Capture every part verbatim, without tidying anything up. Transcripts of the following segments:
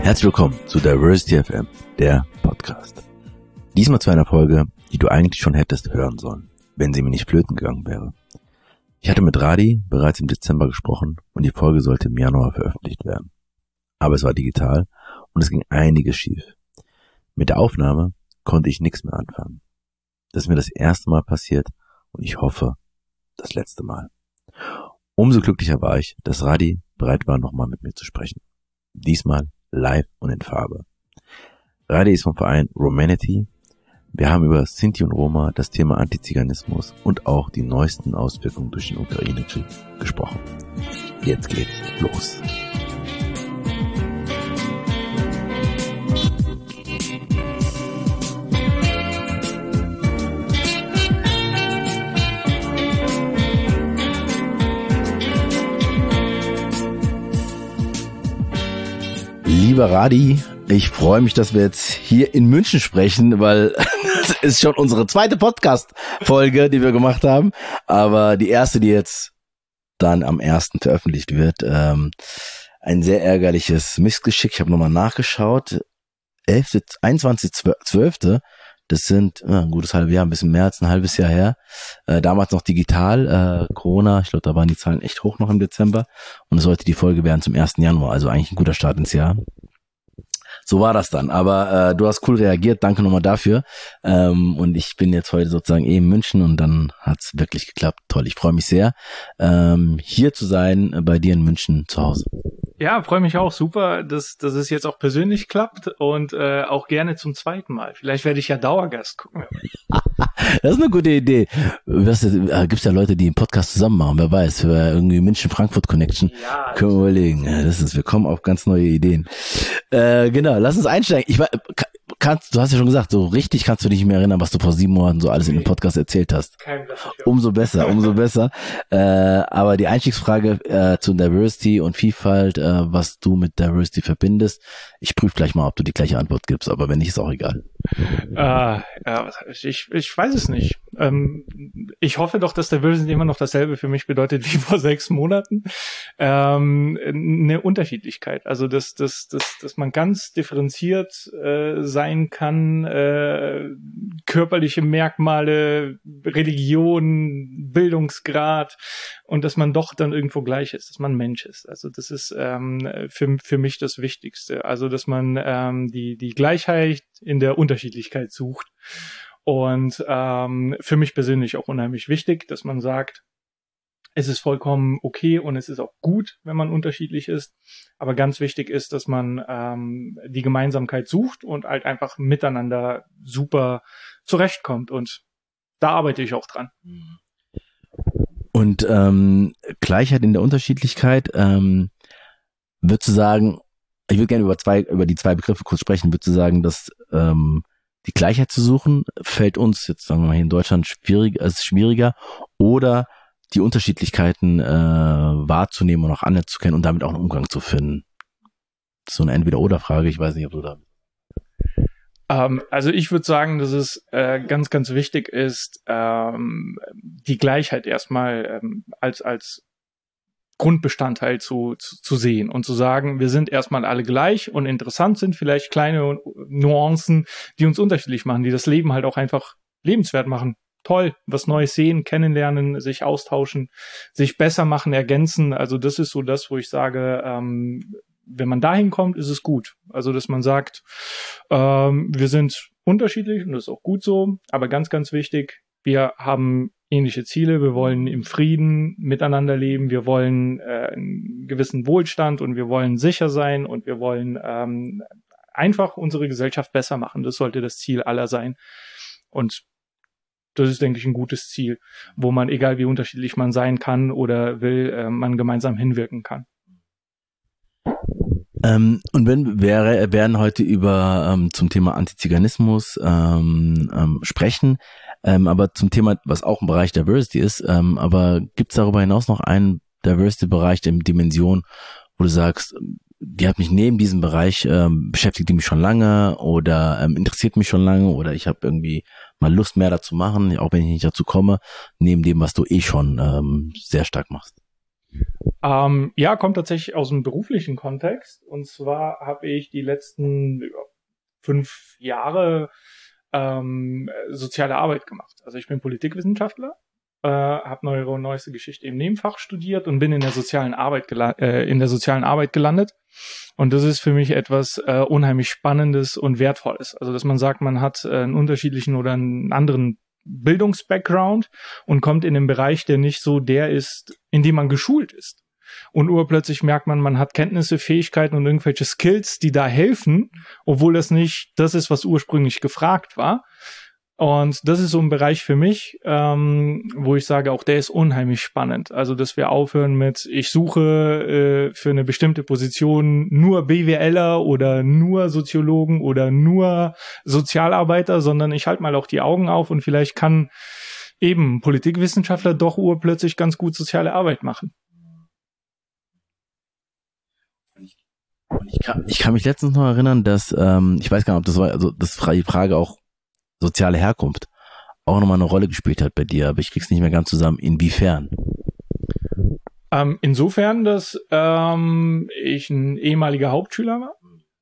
Herzlich willkommen zu Diversity F M, der Podcast. Diesmal zu einer Folge, die du eigentlich schon hättest hören sollen, wenn sie mir nicht flöten gegangen wäre. Ich hatte mit Radi bereits im Dezember gesprochen und die Folge sollte im Januar veröffentlicht werden. Aber es war digital und es ging einiges schief. Mit der Aufnahme konnte ich nichts mehr anfangen. Das ist mir das erste Mal passiert und ich hoffe, das letzte Mal. Umso glücklicher war ich, dass Radi bereit war, nochmal mit mir zu sprechen. Diesmal live und in Farbe. Radi ist vom Verein Romanity. Wir haben über Sinti und Roma, das Thema Antiziganismus und auch die neuesten Auswirkungen durch den Ukraine-Krieg gesprochen. Jetzt geht's los. Lieber Radi, ich freue mich, dass wir jetzt hier in München sprechen, weil es ist schon unsere zweite Podcast-Folge, die wir gemacht haben, aber die erste, die jetzt dann am ersten veröffentlicht wird. Ähm, ein sehr ärgerliches Missgeschick. Ich habe nochmal nachgeschaut. elfter einundzwanzigster zwölfter Das sind äh, ein gutes halbes Jahr, ein bisschen mehr als ein halbes Jahr her. Äh, damals noch digital, äh, Corona, ich glaube, da waren die Zahlen echt hoch noch im Dezember. Und es sollte die Folge werden zum ersten Januar, also eigentlich ein guter Start ins Jahr. So war das dann, aber äh, du hast cool reagiert, danke nochmal dafür. Ähm, und ich bin jetzt heute sozusagen eh in München und dann hat's wirklich geklappt. Toll, ich freue mich sehr, ähm, hier zu sein, äh, bei dir in München zu Hause. Ja, freue mich auch super, dass, dass es jetzt auch persönlich klappt und äh, auch gerne zum zweiten Mal. Vielleicht werde ich ja Dauergast, gucken wir mal. Das ist eine gute Idee. Was, äh, gibt's ja Leute, die einen Podcast zusammen machen, wer weiß, für irgendwie München-Frankfurt-Connection. Ja, können wir überlegen. Ja, das ist, wir kommen auf ganz neue Ideen. Äh, genau, lass uns einsteigen. Ich weiß, kannst, du hast ja schon gesagt, so richtig kannst du dich nicht mehr erinnern, was du vor sieben Monaten so alles in dem Podcast erzählt hast. Kein umso besser, umso besser. Äh, aber die Einstiegsfrage äh, zu Diversity und Vielfalt, äh, was du mit Diversity verbindest. Ich prüfe gleich mal, ob du die gleiche Antwort gibst, aber wenn nicht, ist auch egal. Äh, ja, ich, ich weiß es nicht. Ähm, ich hoffe doch, dass Diversity immer noch dasselbe für mich bedeutet wie vor sechs Monaten. Ähm, eine Unterschiedlichkeit. Also, dass, dass, dass, dass man ganz differenziert äh, sein kann, äh, körperliche Merkmale, Religion, Bildungsgrad und dass man doch dann irgendwo gleich ist, dass man Mensch ist. Also, das ist ähm, für, für mich das Wichtigste. Also, dass man ähm, die, die Gleichheit in der Unterschiedlichkeit sucht. Und ähm, für mich persönlich auch unheimlich wichtig, dass man sagt, es ist vollkommen okay und es ist auch gut, wenn man unterschiedlich ist. Aber ganz wichtig ist, dass man ähm, die Gemeinsamkeit sucht und halt einfach miteinander super zurechtkommt. Und da arbeite ich auch dran. Und ähm, Gleichheit in der Unterschiedlichkeit, ähm, würdest du sagen, ich würde gerne über zwei, über die zwei Begriffe kurz sprechen, würdest du sagen, dass ähm, die Gleichheit zu suchen, fällt uns jetzt, sagen wir mal, hier in Deutschland schwierig, ist schwieriger, oder die Unterschiedlichkeiten äh, wahrzunehmen und auch anzukennen und damit auch einen Umgang zu finden? Das ist so eine Entweder-oder-Frage, ich weiß nicht, ob du da... Ähm, also ich würde sagen, dass es äh, ganz, ganz wichtig ist, ähm, die Gleichheit erstmal ähm, als als Grundbestandteil zu, zu zu sehen und zu sagen, wir sind erstmal alle gleich und interessant sind vielleicht kleine Nuancen, die uns unterschiedlich machen, die das Leben halt auch einfach lebenswert machen. Toll, was Neues sehen, kennenlernen, sich austauschen, sich besser machen, ergänzen. Also das ist so das, wo ich sage, ähm, wenn man dahin kommt, ist es gut. Also dass man sagt, ähm, wir sind unterschiedlich und das ist auch gut so, aber ganz, ganz wichtig, wir haben ähnliche Ziele, wir wollen im Frieden miteinander leben, wir wollen äh, einen gewissen Wohlstand und wir wollen sicher sein und wir wollen ähm, einfach unsere Gesellschaft besser machen. Das sollte das Ziel aller sein. Und das ist, denke ich, ein gutes Ziel, wo man, egal wie unterschiedlich man sein kann oder will, äh, man gemeinsam hinwirken kann. Ähm, und wenn wir werden heute über ähm, zum Thema Antiziganismus ähm, ähm, sprechen, ähm, aber zum Thema, was auch im Bereich Diversity ist, ähm, aber gibt es darüber hinaus noch einen Diversity-Bereich, der Dimension, wo du sagst, die hat mich neben diesem Bereich, ähm, beschäftigt die mich schon lange oder ähm, interessiert mich schon lange oder ich habe irgendwie mal Lust mehr dazu machen, auch wenn ich nicht dazu komme, neben dem, was du eh schon ähm, sehr stark machst? Ähm, ja, kommt tatsächlich aus dem beruflichen Kontext. Und zwar habe ich die letzten ja, fünf Jahre ähm, soziale Arbeit gemacht. Also ich bin Politikwissenschaftler, äh, habe neuere und neueste Geschichte im Nebenfach studiert und bin in der sozialen Arbeit gela- äh, in der sozialen Arbeit gelandet. Und das ist für mich etwas äh, unheimlich Spannendes und Wertvolles. Also dass man sagt, man hat äh, einen unterschiedlichen oder einen anderen Bildungsbackground und kommt in den Bereich, der nicht so der ist, in dem man geschult ist. Und urplötzlich merkt man, man hat Kenntnisse, Fähigkeiten und irgendwelche Skills, die da helfen, obwohl das nicht das ist, was ursprünglich gefragt war. Und das ist so ein Bereich für mich, ähm, wo ich sage, auch der ist unheimlich spannend. Also, dass wir aufhören mit, ich suche äh, für eine bestimmte Position nur BWLer oder nur Soziologen oder nur Sozialarbeiter, sondern ich halte mal auch die Augen auf und vielleicht kann eben Politikwissenschaftler doch urplötzlich ganz gut soziale Arbeit machen. Und ich kann, ich kann mich letztens noch erinnern, dass, ähm, ich weiß gar nicht, ob das war, also das war die Frage auch soziale Herkunft auch nochmal eine Rolle gespielt hat bei dir, aber ich krieg's nicht mehr ganz zusammen. Inwiefern? Ähm, insofern, dass ähm, ich ein ehemaliger Hauptschüler war.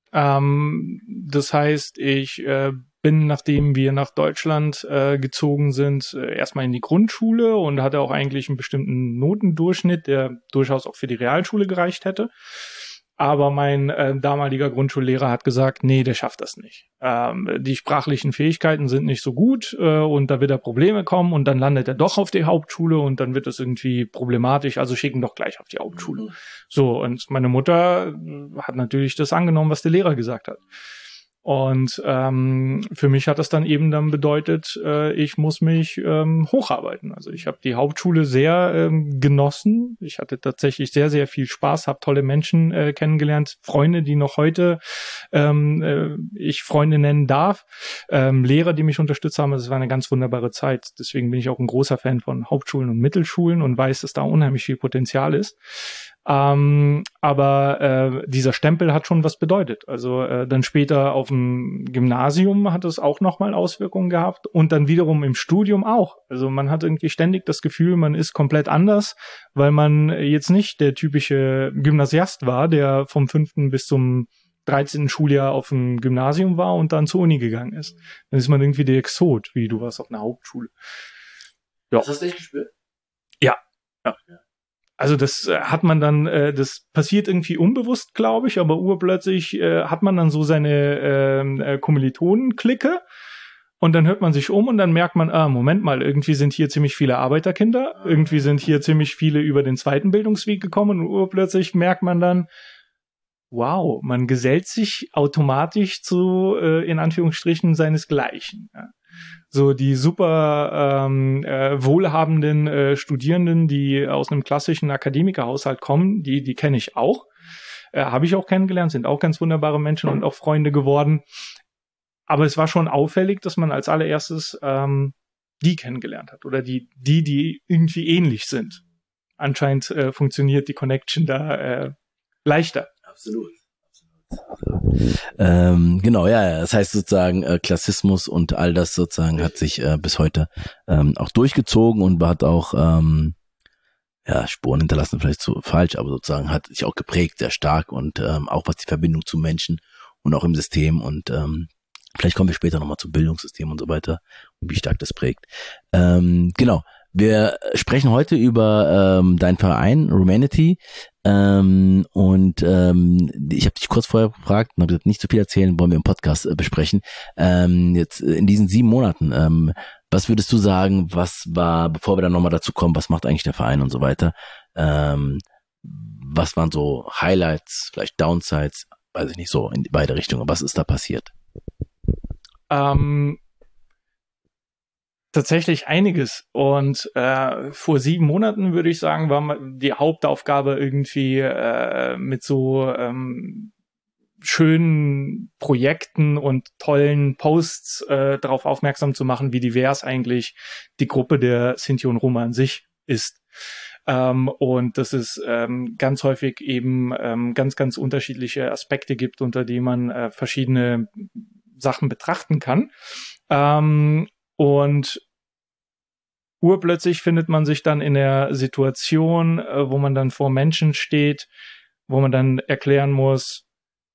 Ähm, das heißt, ich äh, bin, nachdem wir nach Deutschland äh, gezogen sind, äh, erstmal in die Grundschule und hatte auch eigentlich einen bestimmten Notendurchschnitt, der durchaus auch für die Realschule gereicht hätte. Aber mein äh, damaliger Grundschullehrer hat gesagt, nee, der schafft das nicht. Ähm, die sprachlichen Fähigkeiten sind nicht so gut äh, und da wird er Probleme kommen und dann landet er doch auf die Hauptschule und dann wird das irgendwie problematisch, also schicken doch gleich auf die Hauptschule. Mhm. So, und meine Mutter hat natürlich das angenommen, was der Lehrer gesagt hat. Und ähm, für mich hat das dann eben dann bedeutet, äh, ich muss mich ähm, hocharbeiten. Also ich habe die Hauptschule sehr ähm, genossen. Ich hatte tatsächlich sehr, sehr viel Spaß, habe tolle Menschen äh, kennengelernt, Freunde, die noch heute ähm, äh, ich Freunde nennen darf, ähm, Lehrer, die mich unterstützt haben. Das war eine ganz wunderbare Zeit. Deswegen bin ich auch ein großer Fan von Hauptschulen und Mittelschulen und weiß, dass da unheimlich viel Potenzial ist. Ähm, aber äh, dieser Stempel hat schon was bedeutet. Also äh, dann später auf dem Gymnasium hat es auch nochmal Auswirkungen gehabt und dann wiederum im Studium auch. Also man hat irgendwie ständig das Gefühl, man ist komplett anders, weil man jetzt nicht der typische Gymnasiast war, der vom fünften bis zum dreizehnten Schuljahr auf dem Gymnasium war und dann zur Uni gegangen ist. Dann ist man irgendwie der Exot, wie du warst auf einer Hauptschule. Ja. Das hast du echt gespürt? Ja. Ja. Also das äh, hat man dann, äh, das passiert irgendwie unbewusst, glaube ich, aber urplötzlich äh, hat man dann so seine äh, Kommilitonen-Clique und dann hört man sich um und dann merkt man, ah, Moment mal, irgendwie sind hier ziemlich viele Arbeiterkinder, irgendwie sind hier ziemlich viele über den zweiten Bildungsweg gekommen und urplötzlich merkt man dann, wow, man gesellt sich automatisch zu, äh, in Anführungsstrichen, seinesgleichen. Ja. So die super ähm, äh, wohlhabenden äh, Studierenden, die aus einem klassischen Akademikerhaushalt kommen, die die kenne ich auch, äh, habe ich auch kennengelernt, sind auch ganz wunderbare Menschen und auch Freunde geworden. Aber es war schon auffällig, dass man als allererstes ähm, die kennengelernt hat oder die die die irgendwie ähnlich sind. Anscheinend äh, funktioniert die Connection da äh, leichter. Absolut. Ähm, genau, ja, ja, das heißt sozusagen äh, Klassismus und all das sozusagen hat sich äh, bis heute ähm, auch durchgezogen und hat auch ähm, ja Spuren hinterlassen, vielleicht zu falsch, aber sozusagen hat sich auch geprägt sehr stark und ähm, auch was die Verbindung zu Menschen und auch im System und ähm, vielleicht kommen wir später nochmal zum Bildungssystem und so weiter und wie stark das prägt. Ähm, genau. Wir sprechen heute über ähm, deinen Verein Rumanity ähm, und ähm, ich habe dich kurz vorher gefragt und habe gesagt, nicht zu viel erzählen, wollen wir im Podcast äh, besprechen. Ähm, jetzt in diesen sieben Monaten, ähm, was würdest du sagen, was war, bevor wir dann nochmal dazu kommen, was macht eigentlich der Verein und so weiter, ähm, was waren so Highlights, vielleicht Downsides, weiß ich nicht, so in beide Richtungen, was ist da passiert? Ähm Tatsächlich einiges. Und äh, vor sieben Monaten, würde ich sagen, war die Hauptaufgabe irgendwie äh, mit so ähm, schönen Projekten und tollen Posts äh, darauf aufmerksam zu machen, wie divers eigentlich die Gruppe der Sinti und Roma an sich ist. Ähm, und dass es ähm, ganz häufig eben ähm, ganz, ganz unterschiedliche Aspekte gibt, unter denen man äh, verschiedene Sachen betrachten kann. Ähm, und urplötzlich findet man sich dann in der Situation, äh, wo man dann vor Menschen steht, wo man dann erklären muss,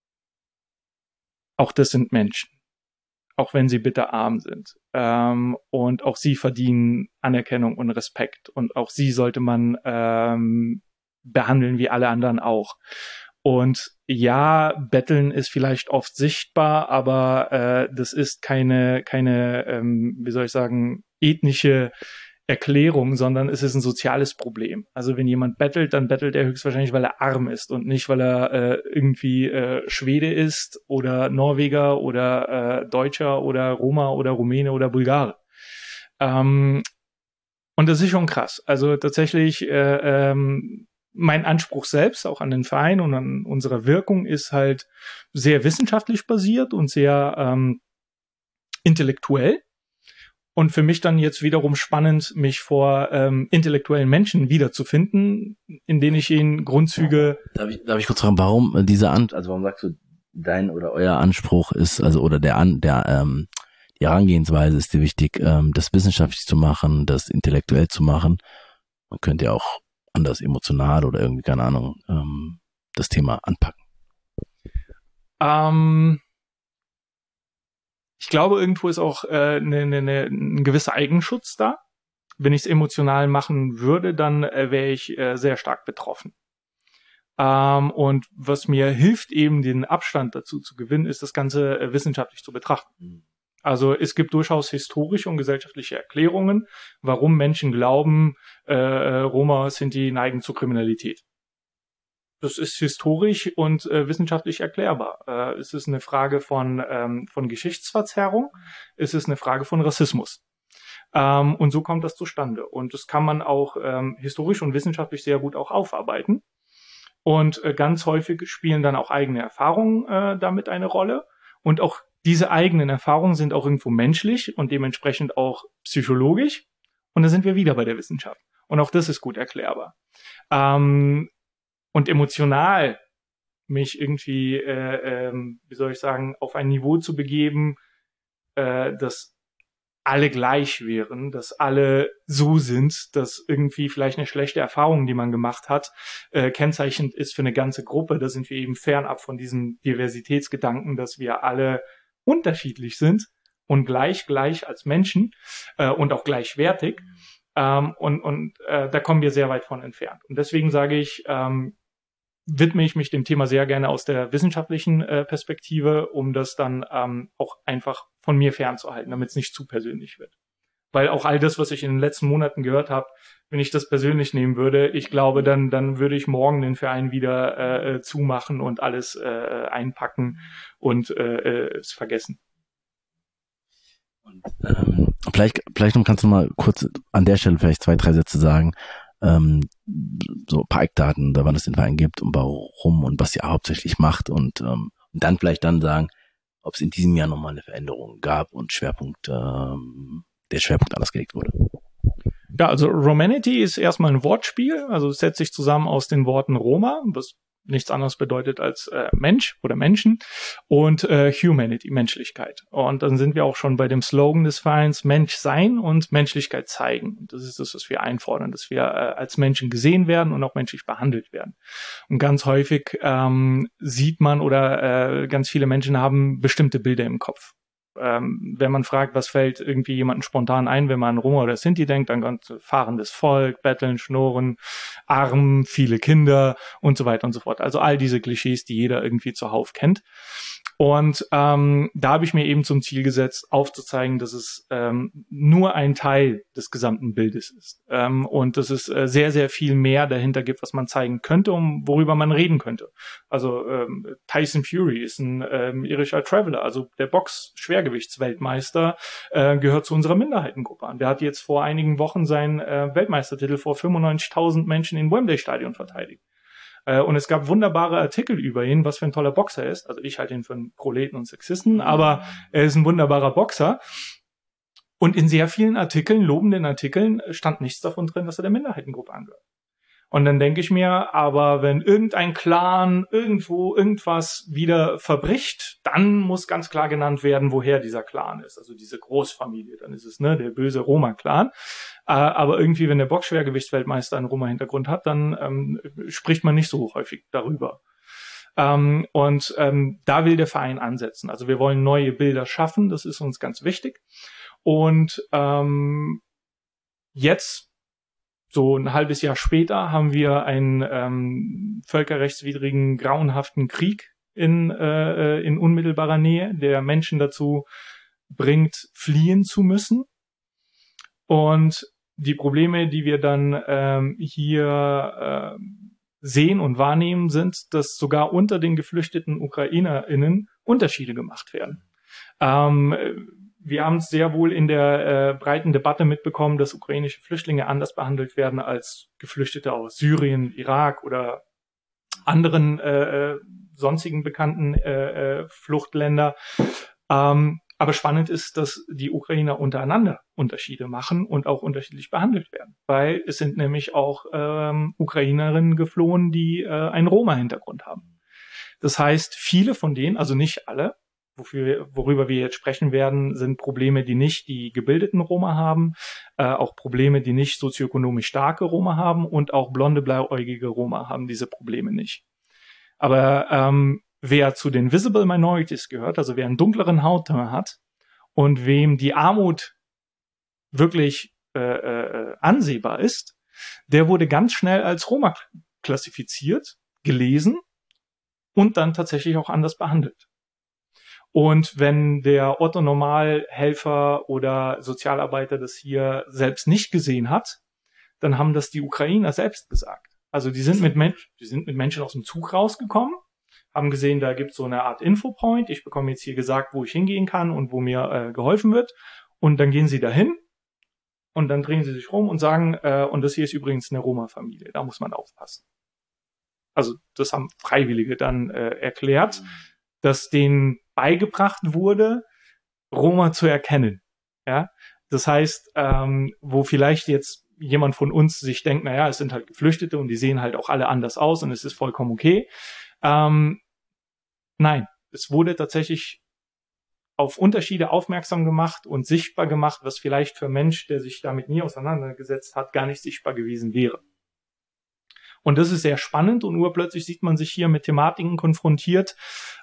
auch das sind Menschen, auch wenn sie bitterarm sind. Ähm, und auch sie verdienen Anerkennung und Respekt. Und auch sie sollte man ähm, behandeln wie alle anderen auch. Und ja, Betteln ist vielleicht oft sichtbar, aber äh, das ist keine, keine, ähm, wie soll ich sagen, ethnische Erklärung, sondern es ist ein soziales Problem. Also wenn jemand bettelt, dann bettelt er höchstwahrscheinlich, weil er arm ist und nicht, weil er äh, irgendwie äh, Schwede ist oder Norweger oder äh, Deutscher oder Roma oder Rumäne oder Bulgare. Ähm, und das ist schon krass. Also tatsächlich äh, ähm, mein Anspruch selbst, auch an den Verein und an unsere Wirkung, ist halt sehr wissenschaftlich basiert und sehr ähm, intellektuell. Und für mich dann jetzt wiederum spannend, mich vor ähm, intellektuellen Menschen wiederzufinden, in denen ich ihnen Grundzüge... Darf ich, darf ich kurz fragen, warum dieser An, also warum sagst du, dein oder euer Anspruch ist, also oder der An, der ähm, die Herangehensweise ist dir wichtig, ähm, das wissenschaftlich zu machen, das intellektuell zu machen. Man könnte ja auch anders emotional oder irgendwie, keine Ahnung, ähm, das Thema anpacken. Ähm... Ich glaube, irgendwo ist auch äh, ne, ne, ne, ein gewisser Eigenschutz da. Wenn ich es emotional machen würde, dann äh, wäre ich äh, sehr stark betroffen. Ähm, und was mir hilft, eben den Abstand dazu zu gewinnen, ist das Ganze äh, wissenschaftlich zu betrachten. Also es gibt durchaus historische und gesellschaftliche Erklärungen, warum Menschen glauben, äh, Roma Sinti neigen zur Kriminalität. Das ist historisch und äh, wissenschaftlich erklärbar. Äh, es ist eine Frage von, ähm, von Geschichtsverzerrung. Es ist eine Frage von Rassismus. Ähm, und so kommt das zustande. Und das kann man auch ähm, historisch und wissenschaftlich sehr gut auch aufarbeiten. Und äh, ganz häufig spielen dann auch eigene Erfahrungen äh, damit eine Rolle. Und auch diese eigenen Erfahrungen sind auch irgendwo menschlich und dementsprechend auch psychologisch. Und da sind wir wieder bei der Wissenschaft. Und auch das ist gut erklärbar. Ähm, Und emotional mich irgendwie, äh, ähm, wie soll ich sagen, auf ein Niveau zu begeben, äh, dass alle gleich wären, dass alle so sind, dass irgendwie vielleicht eine schlechte Erfahrung, die man gemacht hat, äh, kennzeichnend ist für eine ganze Gruppe. Da sind wir eben fernab von diesem Diversitätsgedanken, dass wir alle unterschiedlich sind und gleich, gleich als Menschen äh, und auch gleichwertig. Ähm, und und äh, da kommen wir sehr weit von entfernt. Und deswegen sage ich, ähm, widme ich mich dem Thema sehr gerne aus der wissenschaftlichen äh, Perspektive, um das dann ähm, auch einfach von mir fernzuhalten, damit es nicht zu persönlich wird. Weil auch all das, was ich in den letzten Monaten gehört habe, wenn ich das persönlich nehmen würde, ich glaube, dann dann würde ich morgen den Verein wieder äh, zumachen und alles äh, einpacken und äh, es vergessen. Und, ähm, vielleicht, vielleicht kannst du mal kurz an der Stelle vielleicht zwei, drei Sätze sagen, ähm, so ein paar Eckdaten, wann es den Verein gibt und warum und was ihr hauptsächlich macht und, ähm, und dann vielleicht dann sagen, ob es in diesem Jahr nochmal eine Veränderung gab und Schwerpunkt, ähm, der Schwerpunkt anders gelegt wurde. Ja, also Romanity ist erstmal ein Wortspiel, also es setzt sich zusammen aus den Worten Roma, was nichts anderes bedeutet als äh, Mensch oder Menschen, und äh, Humanity, Menschlichkeit. Und dann sind wir auch schon bei dem Slogan des Vereins, Mensch sein und Menschlichkeit zeigen. Und das ist das, was wir einfordern, dass wir äh, als Menschen gesehen werden und auch menschlich behandelt werden. Und ganz häufig ähm, sieht man oder äh, ganz viele Menschen haben bestimmte Bilder im Kopf. Ähm, wenn man fragt, was fällt irgendwie jemandem spontan ein, wenn man an Roma oder Sinti denkt, dann kommt fahrendes Volk, Betteln, Schnurren, arm, viele Kinder und so weiter und so fort. Also all diese Klischees, die jeder irgendwie zuhauf kennt. Und ähm, da habe ich mir eben zum Ziel gesetzt, aufzuzeigen, dass es ähm, nur ein Teil des gesamten Bildes ist. Ähm, und dass es äh, sehr, sehr viel mehr dahinter gibt, was man zeigen könnte, um worüber man reden könnte. Also ähm, Tyson Fury ist ein ähm, irischer Traveler, also der Box-Schwergewichtsweltmeister, äh, gehört zu unserer Minderheitengruppe an. Der hat jetzt vor einigen Wochen seinen äh, Weltmeistertitel vor fünfundneunzigtausend Menschen in Wembley-Stadion verteidigt. Und es gab wunderbare Artikel über ihn, was für ein toller Boxer er ist. Also ich halte ihn für einen Proleten und Sexisten, aber er ist ein wunderbarer Boxer. Und in sehr vielen Artikeln, lobenden Artikeln, stand nichts davon drin, dass er der Minderheitengruppe angehört. Und dann denke ich mir, aber wenn irgendein Clan irgendwo irgendwas wieder verbricht, dann muss ganz klar genannt werden, woher dieser Clan ist. Also diese Großfamilie, dann ist es ne der böse Roma-Clan. Äh, aber irgendwie, wenn der Boxschwergewichtsweltmeister einen Roma-Hintergrund hat, dann ähm, spricht man nicht so häufig darüber. Ähm, und ähm, da will der Verein ansetzen. Also wir wollen neue Bilder schaffen, das ist uns ganz wichtig. Und ähm, jetzt so ein halbes Jahr später haben wir einen ähm, völkerrechtswidrigen, grauenhaften Krieg in, äh, in unmittelbarer Nähe, der Menschen dazu bringt, fliehen zu müssen. Und die Probleme, die wir dann ähm, hier äh, sehen und wahrnehmen, sind, dass sogar unter den geflüchteten UkrainerInnen Unterschiede gemacht werden. Ähm, Wir haben es sehr wohl in der äh, breiten Debatte mitbekommen, dass ukrainische Flüchtlinge anders behandelt werden als Geflüchtete aus Syrien, Irak oder anderen äh, sonstigen bekannten äh, Fluchtländer. Ähm, aber spannend ist, dass die Ukrainer untereinander Unterschiede machen und auch unterschiedlich behandelt werden. Weil es sind nämlich auch ähm, Ukrainerinnen geflohen, die äh, einen Roma-Hintergrund haben. Das heißt, viele von denen, also nicht alle, Wofür, worüber wir jetzt sprechen werden, sind Probleme, die nicht die gebildeten Roma haben, äh, auch Probleme, die nicht sozioökonomisch starke Roma haben und auch blonde, blauäugige Roma haben diese Probleme nicht. Aber ähm, wer zu den Visible Minorities gehört, also wer einen dunkleren Hautton hat und wem die Armut wirklich äh, äh, ansehbar ist, der wurde ganz schnell als Roma klassifiziert, gelesen und dann tatsächlich auch anders behandelt. Und wenn der Otto-Normal-Helfer oder Sozialarbeiter das hier selbst nicht gesehen hat, dann haben das die Ukrainer selbst gesagt. Also die sind mit, Men- die sind mit Menschen aus dem Zug rausgekommen, haben gesehen, da gibt es so eine Art Infopoint. Ich bekomme jetzt hier gesagt, wo ich hingehen kann und wo mir äh, geholfen wird. Und dann gehen sie dahin und dann drehen sie sich rum und sagen, äh, und das hier ist übrigens eine Roma-Familie, da muss man aufpassen. Also das haben Freiwillige dann äh, erklärt, dass denen beigebracht wurde, Roma zu erkennen. Ja, das heißt, ähm, wo vielleicht jetzt jemand von uns sich denkt, naja, es sind halt Geflüchtete und die sehen halt auch alle anders aus und es ist vollkommen okay. Ähm, nein, es wurde tatsächlich auf Unterschiede aufmerksam gemacht und sichtbar gemacht, was vielleicht für einen Mensch, der sich damit nie auseinandergesetzt hat, gar nicht sichtbar gewesen wäre. Und das ist sehr spannend und urplötzlich sieht man sich hier mit Thematiken konfrontiert,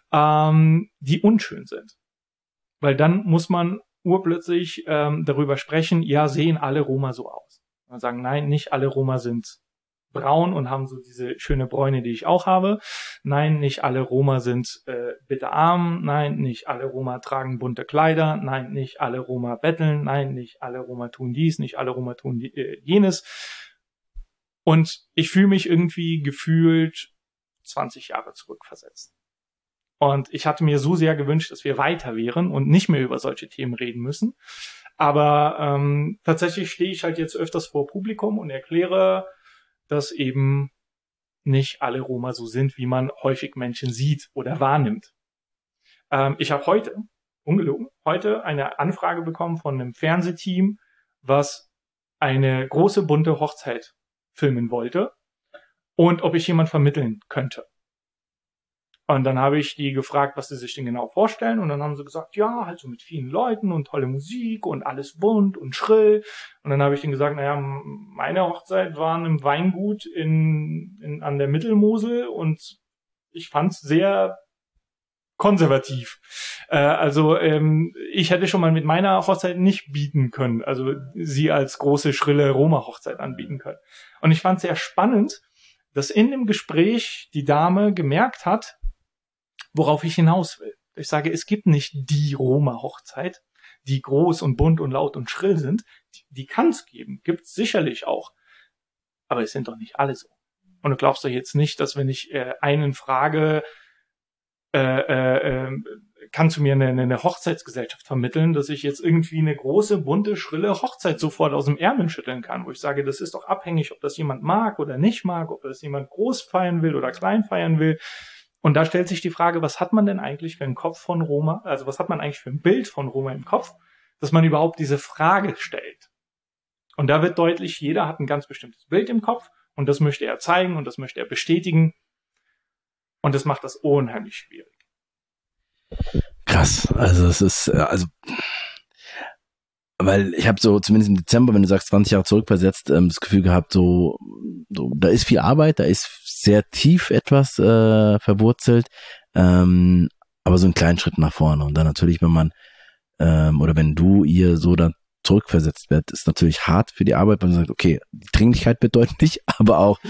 ähm, die unschön sind. Weil dann muss man urplötzlich ähm, darüber sprechen, ja, sehen alle Roma so aus. Man sagen, nein, nicht alle Roma sind braun und haben so diese schöne Bräune, die ich auch habe. Nein, nicht alle Roma sind äh, bitterarm. Nein, nicht alle Roma tragen bunte Kleider. Nein, nicht alle Roma betteln. Nein, nicht alle Roma tun dies. Nicht alle Roma tun die, äh, jenes. Und ich fühle mich irgendwie gefühlt zwanzig Jahre zurückversetzt. Und ich hatte mir so sehr gewünscht, dass wir weiter wären und nicht mehr über solche Themen reden müssen. Aber ähm, tatsächlich stehe ich halt jetzt öfters vor Publikum und erkläre, dass eben nicht alle Roma so sind, wie man häufig Menschen sieht oder wahrnimmt. Ähm, ich habe heute, ungelogen, heute eine Anfrage bekommen von einem Fernsehteam, was eine große bunte Hochzeit filmen wollte und ob ich jemand vermitteln könnte. Und dann habe ich die gefragt, was sie sich denn genau vorstellen. Und dann haben sie gesagt, ja, halt so mit vielen Leuten und tolle Musik und alles bunt und schrill. Und dann habe ich denen gesagt, naja, meine Hochzeit war in einem Weingut in, in, an der Mittelmosel und ich fand es sehr konservativ. Äh, also ähm, ich hätte schon mal mit meiner Hochzeit nicht bieten können, also sie als große, schrille Roma-Hochzeit anbieten können. Und ich fand es sehr spannend, dass in dem Gespräch die Dame gemerkt hat, worauf ich hinaus will. Ich sage, es gibt nicht die Roma-Hochzeit, die groß und bunt und laut und schrill sind. Die, die kann es geben, gibt es sicherlich auch. Aber es sind doch nicht alle so. Und du glaubst doch jetzt nicht, dass wenn ich äh, einen frage, äh, äh, kannst du mir eine, eine Hochzeitsgesellschaft vermitteln, dass ich jetzt irgendwie eine große, bunte, schrille Hochzeit sofort aus dem Ärmel schütteln kann, wo ich sage, das ist doch abhängig, ob das jemand mag oder nicht mag, ob das jemand groß feiern will oder klein feiern will. Und da stellt sich die Frage, was hat man denn eigentlich für einen Kopf von Roma, also was hat man eigentlich für ein Bild von Roma im Kopf, dass man überhaupt diese Frage stellt. Und da wird deutlich, jeder hat ein ganz bestimmtes Bild im Kopf Und das möchte er zeigen und das möchte er bestätigen. Und das macht das unheimlich schwierig. Krass, also es ist, also, weil ich habe so, zumindest im Dezember, wenn du sagst zwanzig Jahre zurückversetzt, ähm, das Gefühl gehabt, so, so, da ist viel Arbeit, da ist sehr tief etwas äh, verwurzelt, ähm, aber so einen kleinen Schritt nach vorne. Und dann natürlich, wenn man, ähm, oder wenn du ihr so dann zurückversetzt wird, ist natürlich hart für die Arbeit, weil man sagt, okay, die Dringlichkeit wird deutlich, aber auch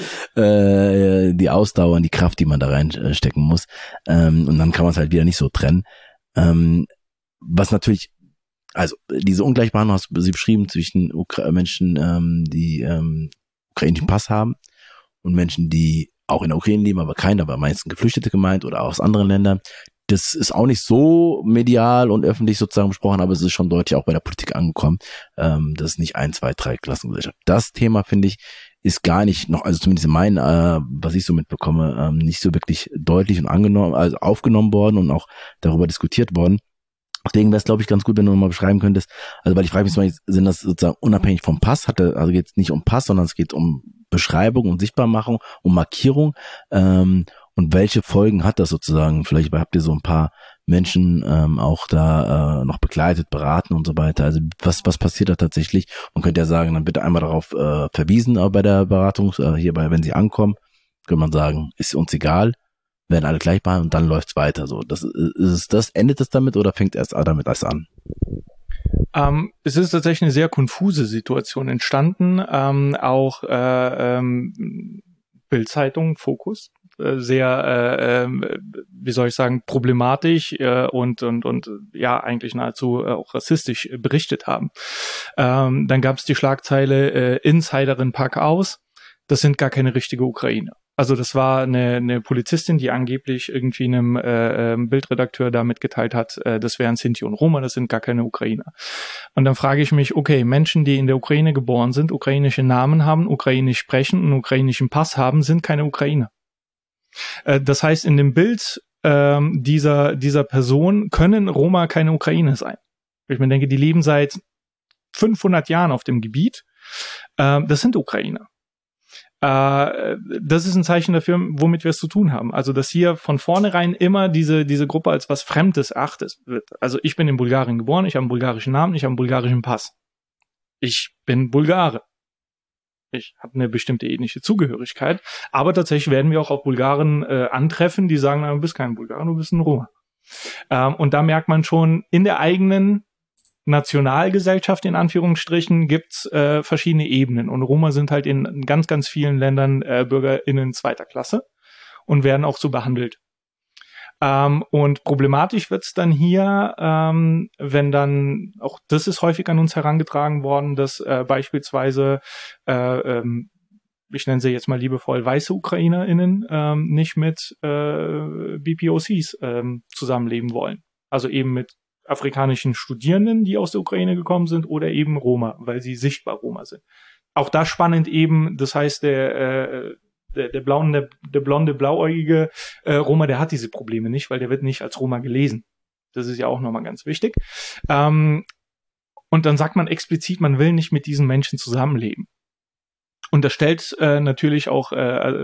äh, die Ausdauer und die Kraft, die man da reinstecken muss. Ähm, und dann kann man es halt wieder nicht so trennen. Ähm, was natürlich, also diese Ungleichbehandlung hast du sie beschrieben zwischen Ukra- Menschen, ähm, die ähm, ukrainischen Pass haben und Menschen, die auch in der Ukraine leben, aber keiner, aber meistens Geflüchtete gemeint oder aus anderen Ländern. Das ist auch nicht so medial und öffentlich sozusagen besprochen, aber es ist schon deutlich auch bei der Politik angekommen. Ähm, das ist nicht ein, zwei, drei Klassengesellschaft. Das Thema, finde ich, ist gar nicht noch, also zumindest in meinen, äh, was ich so mitbekomme, ähm, nicht so wirklich deutlich und angenommen, also aufgenommen worden und auch darüber diskutiert worden. Deswegen wäre es, glaube ich, ganz gut, wenn du nochmal beschreiben könntest, also weil ich frage mich zum Beispiel, sind das sozusagen unabhängig vom Pass, hat er, also geht es nicht um Pass, sondern es geht um Beschreibung und Sichtbarmachung, um Markierung, ähm, und welche Folgen hat das sozusagen? Vielleicht habt ihr so ein paar Menschen ähm, auch da äh, noch begleitet, beraten und so weiter. Also was was passiert da tatsächlich? Man könnte ja sagen, dann bitte einmal darauf äh, verwiesen, äh, bei der Beratung, äh, hierbei, wenn sie ankommen, könnte man sagen, ist uns egal, werden alle gleich behandelt und dann läuft's weiter. So, das ist es, das endet es damit oder fängt erst damit erst an? Ähm, es ist tatsächlich eine sehr konfuse Situation entstanden. Ähm, auch äh, ähm, Bild-Zeitung, Fokus, äh, sehr, äh, äh, wie soll ich sagen, problematisch äh, und und und ja eigentlich nahezu äh, auch rassistisch berichtet haben. Ähm, dann gab es die Schlagzeile äh, Insiderin pack aus. Das sind gar keine richtige Ukrainer. Also das war eine, eine Polizistin, die angeblich irgendwie einem äh, Bildredakteur da mitgeteilt hat, äh, das wären Sinti und Roma, das sind gar keine Ukrainer. Und dann frage ich mich, okay, Menschen, die in der Ukraine geboren sind, ukrainische Namen haben, ukrainisch sprechen, einen ukrainischen Pass haben, sind keine Ukrainer. Äh, das heißt, in dem Bild äh, dieser, dieser Person können Roma keine Ukrainer sein. Ich mir denke, die leben seit fünfhundert Jahren auf dem Gebiet. Äh, das sind Ukrainer. Äh, das ist ein Zeichen dafür, womit wir es zu tun haben. Also, dass hier von vornherein immer diese diese Gruppe als was Fremdes erachtet wird. Also, ich bin in Bulgarien geboren, ich habe einen bulgarischen Namen, ich habe einen bulgarischen Pass. Ich bin Bulgare. Ich habe eine bestimmte ethnische Zugehörigkeit. Aber tatsächlich werden wir auch auf Bulgaren äh, antreffen, die sagen, na, du bist kein Bulgare, du bist ein Roma. Ähm, und da merkt man schon, in der eigenen Nationalgesellschaft in Anführungsstrichen gibt's äh, verschiedene Ebenen und Roma sind halt in ganz, ganz vielen Ländern äh, BürgerInnen zweiter Klasse und werden auch so behandelt. Ähm, und problematisch wird's dann hier, ähm, wenn dann, auch das ist häufig an uns herangetragen worden, dass äh, beispielsweise, äh, ähm, ich nenne sie jetzt mal liebevoll weiße UkrainerInnen, ähm, nicht mit äh, B P O Cs ähm, zusammenleben wollen. Also eben mit afrikanischen Studierenden, die aus der Ukraine gekommen sind, oder eben Roma, weil sie sichtbar Roma sind. Auch da spannend eben, das heißt, der, äh, der, der, blauen, der, der blonde, blauäugige äh, Roma, der hat diese Probleme nicht, weil der wird nicht als Roma gelesen. Das ist ja auch nochmal ganz wichtig. Ähm, und dann sagt man explizit, man will nicht mit diesen Menschen zusammenleben. Und das stellt äh, natürlich auch äh,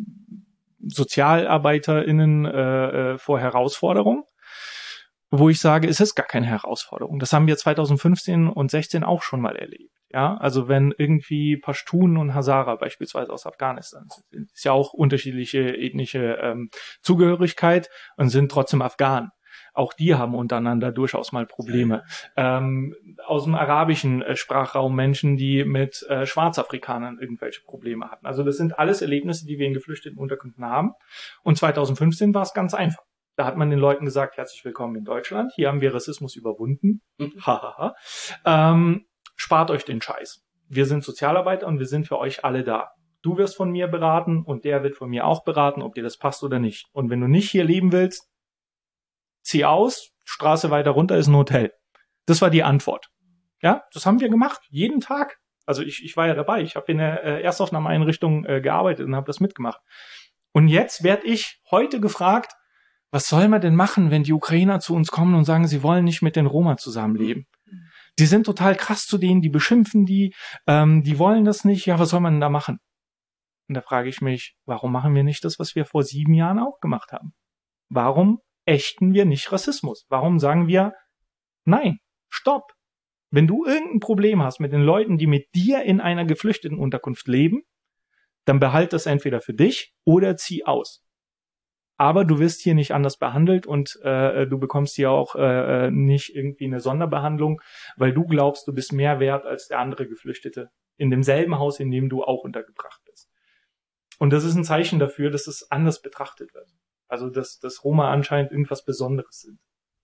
SozialarbeiterInnen äh, vor Herausforderungen, wo ich sage, es ist gar keine Herausforderung. Das haben wir zwanzig fünfzehn und sechzehn auch schon mal erlebt. Ja, also wenn irgendwie Pashtunen und Hazara beispielsweise aus Afghanistan sind, ist ja auch unterschiedliche ethnische ähm, Zugehörigkeit und sind trotzdem Afghanen. Auch die haben untereinander durchaus mal Probleme. Ähm, aus dem arabischen äh, Sprachraum Menschen, die mit äh, Schwarzafrikanern irgendwelche Probleme hatten. Also das sind alles Erlebnisse, die wir in geflüchteten Unterkünften haben. Und zwanzig fünfzehn war es ganz einfach. Da hat man den Leuten gesagt, herzlich willkommen in Deutschland. Hier haben wir Rassismus überwunden. Hahaha. ähm, spart euch den Scheiß. Wir sind Sozialarbeiter und wir sind für euch alle da. Du wirst von mir beraten und der wird von mir auch beraten, ob dir das passt oder nicht. Und wenn du nicht hier leben willst, zieh aus, Straße weiter runter ist ein Hotel. Das war die Antwort. Ja, das haben wir gemacht, jeden Tag. Also ich, ich war ja dabei. Ich habe in der äh, Erstaufnahmeeinrichtung äh, gearbeitet und habe das mitgemacht. Und jetzt werde ich heute gefragt, was soll man denn machen, wenn die Ukrainer zu uns kommen und sagen, sie wollen nicht mit den Roma zusammenleben? Die sind total krass zu denen, die beschimpfen die, ähm, die wollen das nicht. Ja, was soll man denn da machen? Und da frage ich mich, warum machen wir nicht das, was wir vor sieben Jahren auch gemacht haben? Warum ächten wir nicht Rassismus? Warum sagen wir, nein, stopp. Wenn du irgendein Problem hast mit den Leuten, die mit dir in einer geflüchteten Unterkunft leben, dann behalt das entweder für dich oder zieh aus. Aber du wirst hier nicht anders behandelt und äh, du bekommst hier auch äh, nicht irgendwie eine Sonderbehandlung, weil du glaubst, du bist mehr wert als der andere Geflüchtete in demselben Haus, in dem du auch untergebracht bist. Und das ist ein Zeichen dafür, dass es anders betrachtet wird. Also, dass, dass Roma anscheinend irgendwas Besonderes sind.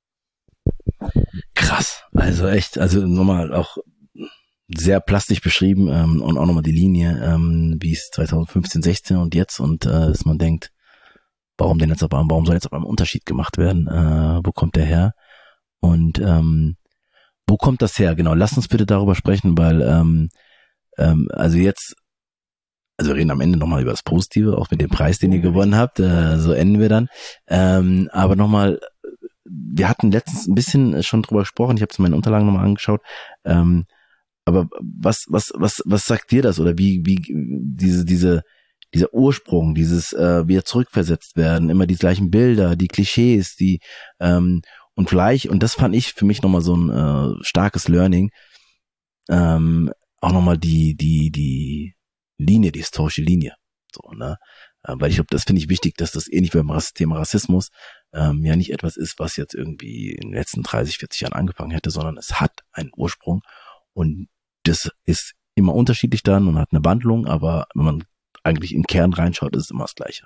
Krass. Also echt, also nochmal auch sehr plastisch beschrieben ähm, und auch nochmal die Linie, ähm, wie es zwanzig fünfzehn, sechzehn und jetzt und äh, dass man denkt, warum denn jetzt aber, warum soll jetzt aber ein Unterschied gemacht werden? Äh, wo kommt der her? Und ähm, wo kommt das her? Genau, lass uns bitte darüber sprechen, weil ähm, ähm, also jetzt, also wir reden am Ende nochmal über das Positive, auch mit dem Preis, den ihr gewonnen habt, äh, so enden wir dann. Ähm, aber nochmal, wir hatten letztens ein bisschen schon drüber gesprochen, ich habe es in meinen Unterlagen nochmal angeschaut, ähm, aber was, was, was, was sagt dir das? Oder wie, wie, diese, diese, dieser Ursprung, dieses äh, wieder zurückversetzt werden, immer die gleichen Bilder, die Klischees, die ähm, und vielleicht, und das fand ich für mich nochmal so ein äh, starkes Learning, ähm, auch nochmal die, die, die Linie, die historische Linie. So, ne? Äh, weil ich glaube, das finde ich wichtig, dass das ähnlich wie beim Thema Rassismus ähm, ja nicht etwas ist, was jetzt irgendwie in den letzten dreißig, vierzig Jahren angefangen hätte, sondern es hat einen Ursprung und das ist immer unterschiedlich dann und hat eine Wandlung, aber wenn man eigentlich im Kern reinschaut, ist es immer das Gleiche.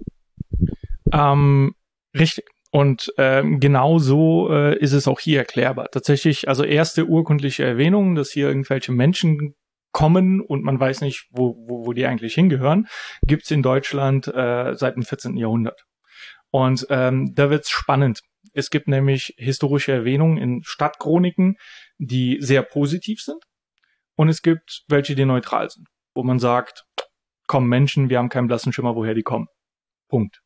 Ähm, richtig. Und ähm, genau so äh, ist es auch hier erklärbar. Tatsächlich, also erste urkundliche Erwähnung, dass hier irgendwelche Menschen kommen und man weiß nicht, wo, wo, wo die eigentlich hingehören, gibt's in Deutschland äh, seit dem vierzehnten Jahrhundert. Und ähm, da wird's spannend. Es gibt nämlich historische Erwähnungen in Stadtchroniken, die sehr positiv sind. Und es gibt welche, die neutral sind, wo man sagt, kommen Menschen, wir haben keinen blassen Schimmer, woher die kommen. Punkt.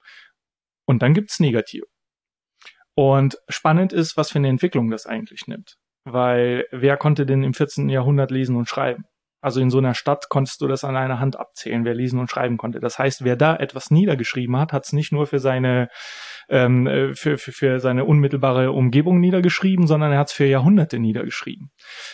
Und dann gibt's negative. Und spannend ist, was für eine Entwicklung das eigentlich nimmt. Weil wer konnte denn im vierzehnten Jahrhundert lesen und schreiben? Also in so einer Stadt konntest du das an einer Hand abzählen, wer lesen und schreiben konnte. Das heißt, wer da etwas niedergeschrieben hat, hat es nicht nur für seine ähm, für, für, für seine unmittelbare Umgebung niedergeschrieben, sondern er hat es für Jahrhunderte niedergeschrieben.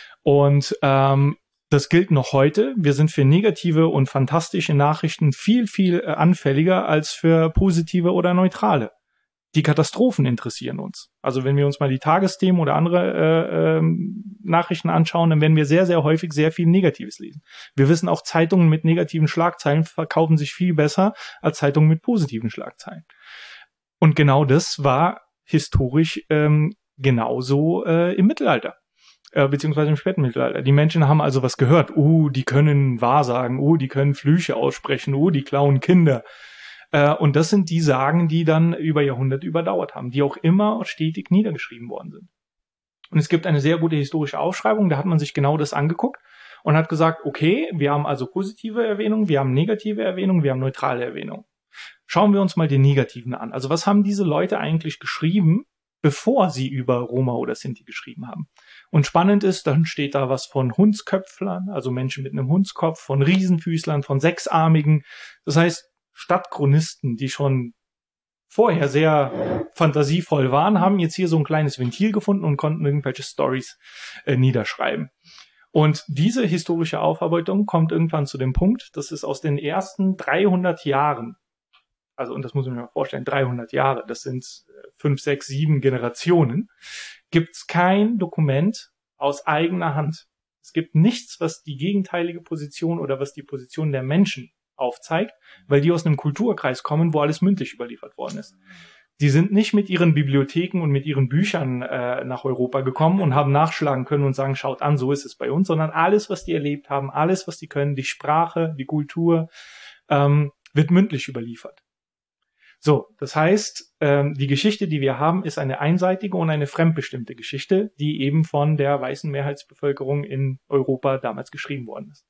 Und ähm, das gilt noch heute. Wir sind für negative und fantastische Nachrichten viel, viel äh, anfälliger als für positive oder neutrale. Die Katastrophen interessieren uns. Also wenn wir uns mal die Tagesthemen oder andere äh, ähm, Nachrichten anschauen, dann werden wir sehr, sehr häufig sehr viel Negatives lesen. Wir wissen auch, Zeitungen mit negativen Schlagzeilen verkaufen sich viel besser als Zeitungen mit positiven Schlagzeilen. Und genau das war historisch ähm, genauso äh, im Mittelalter. Beziehungsweise im späten Mittelalter. Die Menschen haben also was gehört. Oh, die können Wahrsagen. Oh, die können Flüche aussprechen. Oh, die klauen Kinder. Und das sind die Sagen, die dann über Jahrhunderte überdauert haben, die auch immer stetig niedergeschrieben worden sind. Und es gibt eine sehr gute historische Aufschreibung, da hat man sich genau das angeguckt und hat gesagt, okay, wir haben also positive Erwähnungen, wir haben negative Erwähnungen, wir haben neutrale Erwähnungen. Schauen wir uns mal die negativen an. Also was haben diese Leute eigentlich geschrieben, bevor sie über Roma oder Sinti geschrieben haben? Und spannend ist, dann steht da was von Hundsköpflern, also Menschen mit einem Hundskopf, von Riesenfüßlern, von Sechsarmigen. Das heißt, Stadtchronisten, die schon vorher sehr fantasievoll waren, haben jetzt hier so ein kleines Ventil gefunden und konnten irgendwelche Storys äh, niederschreiben. Und diese historische Aufarbeitung kommt irgendwann zu dem Punkt, dass es aus den ersten dreihundert Jahren, also und das muss man sich mal vorstellen, dreihundert Jahre, das sind fünf, sechs, sieben Generationen, gibt es kein Dokument aus eigener Hand. Es gibt nichts, was die gegenteilige Position oder was die Position der Menschen aufzeigt, weil die aus einem Kulturkreis kommen, wo alles mündlich überliefert worden ist. Die sind nicht mit ihren Bibliotheken und mit ihren Büchern äh, nach Europa gekommen und haben nachschlagen können und sagen, schaut an, so ist es bei uns, sondern alles, was die erlebt haben, alles, was die können, die Sprache, die Kultur, ähm, wird mündlich überliefert. So, das heißt, ähm, die Geschichte, die wir haben, ist eine einseitige und eine fremdbestimmte Geschichte, die eben von der weißen Mehrheitsbevölkerung in Europa damals geschrieben worden ist.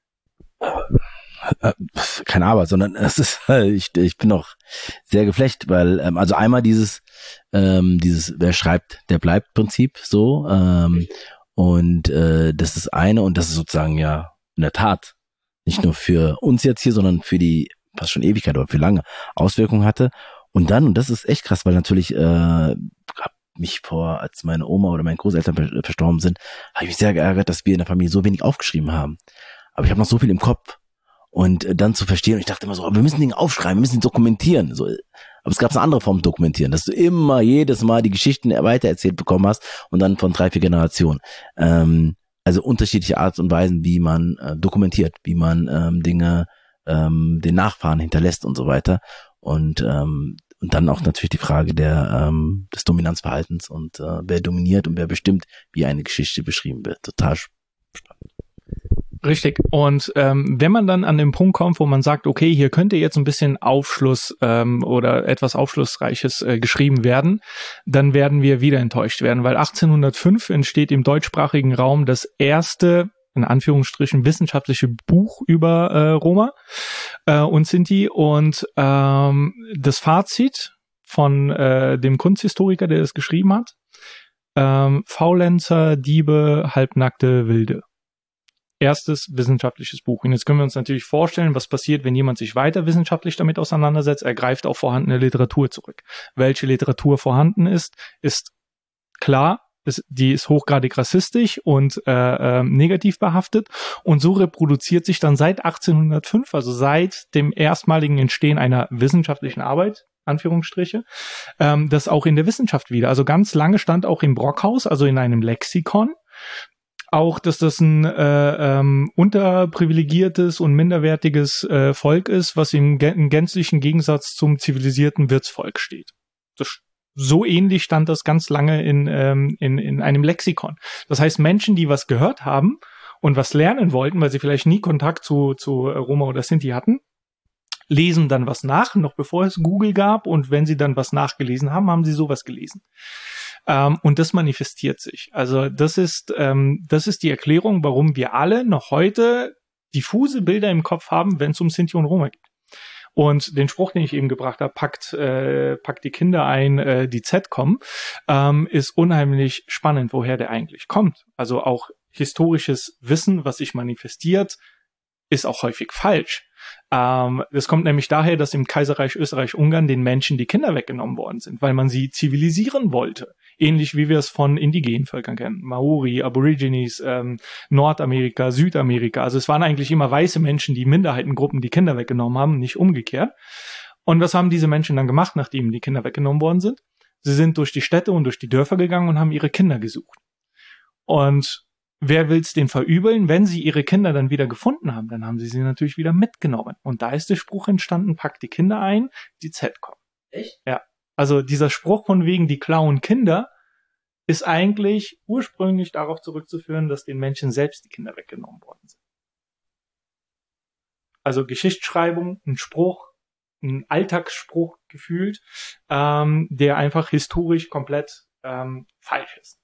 Kein Aber, sondern es ist, ich, ich bin auch sehr geflecht, weil, ähm, also einmal dieses, ähm, dieses, wer schreibt, der bleibt Prinzip, so, ähm, und, äh, das ist eine, und das ist sozusagen ja in der Tat nicht nur für uns jetzt hier, sondern für die fast schon Ewigkeit oder für lange Auswirkungen hatte. Und dann, und das ist echt krass, weil natürlich äh, hab mich vor, als meine Oma oder meine Großeltern verstorben sind, habe ich mich sehr geärgert, dass wir in der Familie so wenig aufgeschrieben haben. Aber ich habe noch so viel im Kopf. Und äh, dann zu verstehen, und ich dachte immer so, wir müssen Dinge aufschreiben, wir müssen dokumentieren. So, aber es gab eine andere Form dokumentieren, dass du immer jedes Mal die Geschichten weitererzählt bekommen hast und dann von drei, vier Generationen. Ähm, also unterschiedliche Art und Weisen, wie man äh, dokumentiert, wie man ähm, Dinge ähm, den Nachfahren hinterlässt und so weiter. Und ähm, und dann auch natürlich die Frage der ähm, des Dominanzverhaltens und äh, wer dominiert und wer bestimmt, wie eine Geschichte beschrieben wird. Total spannend. Richtig. Und ähm, wenn man dann an den Punkt kommt, wo man sagt, okay, hier könnte jetzt ein bisschen Aufschluss ähm, oder etwas Aufschlussreiches äh, geschrieben werden, dann werden wir wieder enttäuscht werden, weil achtzehnhundertfünf entsteht im deutschsprachigen Raum das erste, in Anführungsstrichen, wissenschaftliche Buch über äh, Roma äh, und Sinti. Und ähm, das Fazit von äh, dem Kunsthistoriker, der das geschrieben hat, ähm, Faulenzer, Diebe, halbnackte Wilde. Erstes wissenschaftliches Buch. Und jetzt können wir uns natürlich vorstellen, was passiert, wenn jemand sich weiter wissenschaftlich damit auseinandersetzt. Er greift auf vorhandene Literatur zurück. Welche Literatur vorhanden ist, ist klar. Ist, die ist hochgradig rassistisch und äh, äh, negativ behaftet. Und so reproduziert sich dann seit achtzehnhundertfünf, also seit dem erstmaligen Entstehen einer wissenschaftlichen Arbeit, Anführungsstriche, ähm, das auch in der Wissenschaft wieder. Also ganz lange stand auch im Brockhaus, also in einem Lexikon, auch, dass das ein äh, ähm, unterprivilegiertes und minderwertiges äh, Volk ist, was im, im gänzlichen Gegensatz zum zivilisierten Wirtsvolk steht. Das, so ähnlich stand das ganz lange in, ähm, in, in einem Lexikon. Das heißt, Menschen, die was gehört haben und was lernen wollten, weil sie vielleicht nie Kontakt zu, zu Roma oder Sinti hatten, lesen dann was nach, noch bevor es Google gab. Und wenn sie dann was nachgelesen haben, haben sie sowas gelesen. Ähm, und das manifestiert sich. Also das ist, ähm, das ist die Erklärung, warum wir alle noch heute diffuse Bilder im Kopf haben, wenn es um Sinti und Roma geht. Und den Spruch, den ich eben gebracht habe, packt, äh, packt die Kinder ein, äh, die Z kommen, ähm, ist unheimlich spannend, woher der eigentlich kommt. Also auch historisches Wissen, was sich manifestiert, ist auch häufig falsch. Ähm, das kommt nämlich daher, dass im Kaiserreich Österreich-Ungarn den Menschen die Kinder weggenommen worden sind, weil man sie zivilisieren wollte. Ähnlich wie wir es von indigenen Völkern kennen. Maori, Aborigines, ähm, Nordamerika, Südamerika. Also es waren eigentlich immer weiße Menschen, die Minderheitengruppen die Kinder weggenommen haben, nicht umgekehrt. Und was haben diese Menschen dann gemacht, nachdem die Kinder weggenommen worden sind? Sie sind durch die Städte und durch die Dörfer gegangen und haben ihre Kinder gesucht. Und wer will's denen verübeln? Wenn sie ihre Kinder dann wieder gefunden haben, dann haben sie sie natürlich wieder mitgenommen. Und da ist der Spruch entstanden, packt die Kinder ein, die Z kommen. Echt? Ja. Also dieser Spruch von wegen, die klauen Kinder, ist eigentlich ursprünglich darauf zurückzuführen, dass den Menschen selbst die Kinder weggenommen worden sind. Also Geschichtsschreibung, ein Spruch, ein Alltagsspruch gefühlt, ähm, der einfach historisch komplett ähm, falsch ist.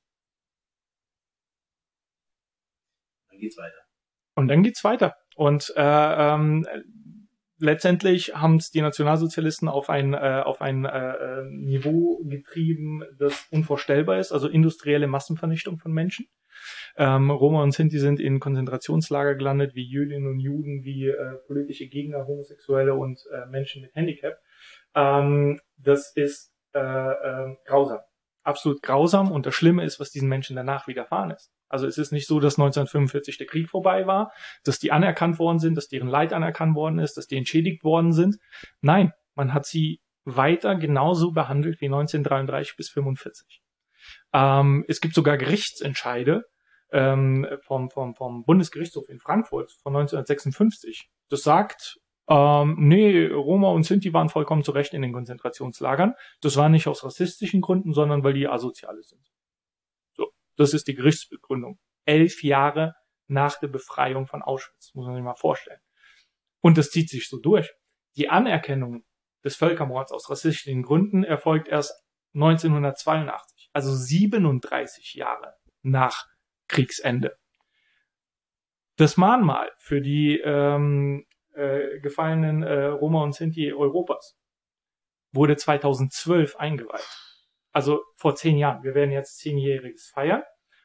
Dann geht's weiter. Und dann geht's weiter. Und äh, ähm, letztendlich haben es die Nationalsozialisten auf ein äh, auf ein äh, Niveau getrieben, das unvorstellbar ist, also industrielle Massenvernichtung von Menschen. Ähm, Roma und Sinti sind in Konzentrationslager gelandet, wie Jüdinnen und Juden, wie äh, politische Gegner, Homosexuelle und äh, Menschen mit Handicap. Ähm, das ist äh, äh, grausam. Absolut grausam. Und das Schlimme ist, was diesen Menschen danach widerfahren ist. Also es ist nicht so, dass neunzehnhundertfünfundvierzig der Krieg vorbei war, dass die anerkannt worden sind, dass deren Leid anerkannt worden ist, dass die entschädigt worden sind. Nein, man hat sie weiter genauso behandelt wie neunzehnhundertdreiunddreißig bis fünfundvierzig. Ähm, es gibt sogar Gerichtsentscheide ähm, vom, vom, vom Bundesgerichtshof in Frankfurt von neunzehnhundertsechsundfünfzig. Das sagt, ähm, nee, Roma und Sinti waren vollkommen zu Recht in den Konzentrationslagern. Das war nicht aus rassistischen Gründen, sondern weil die Asoziale sind. So, das ist die Gerichtsbegründung. Elf Jahre nach der Befreiung von Auschwitz, muss man sich mal vorstellen. Und das zieht sich so durch. Die Anerkennung des Völkermords aus rassistischen Gründen erfolgt erst neunzehnhundertzweiundachtzig, also siebenunddreißig Jahre nach Kriegsende. Das Mahnmal für die ähm, äh, gefallenen äh, Roma und Sinti Europas wurde zweitausendzwölf eingeweiht. Also vor zehn Jahren. Wir werden jetzt zehnjähriges feiern.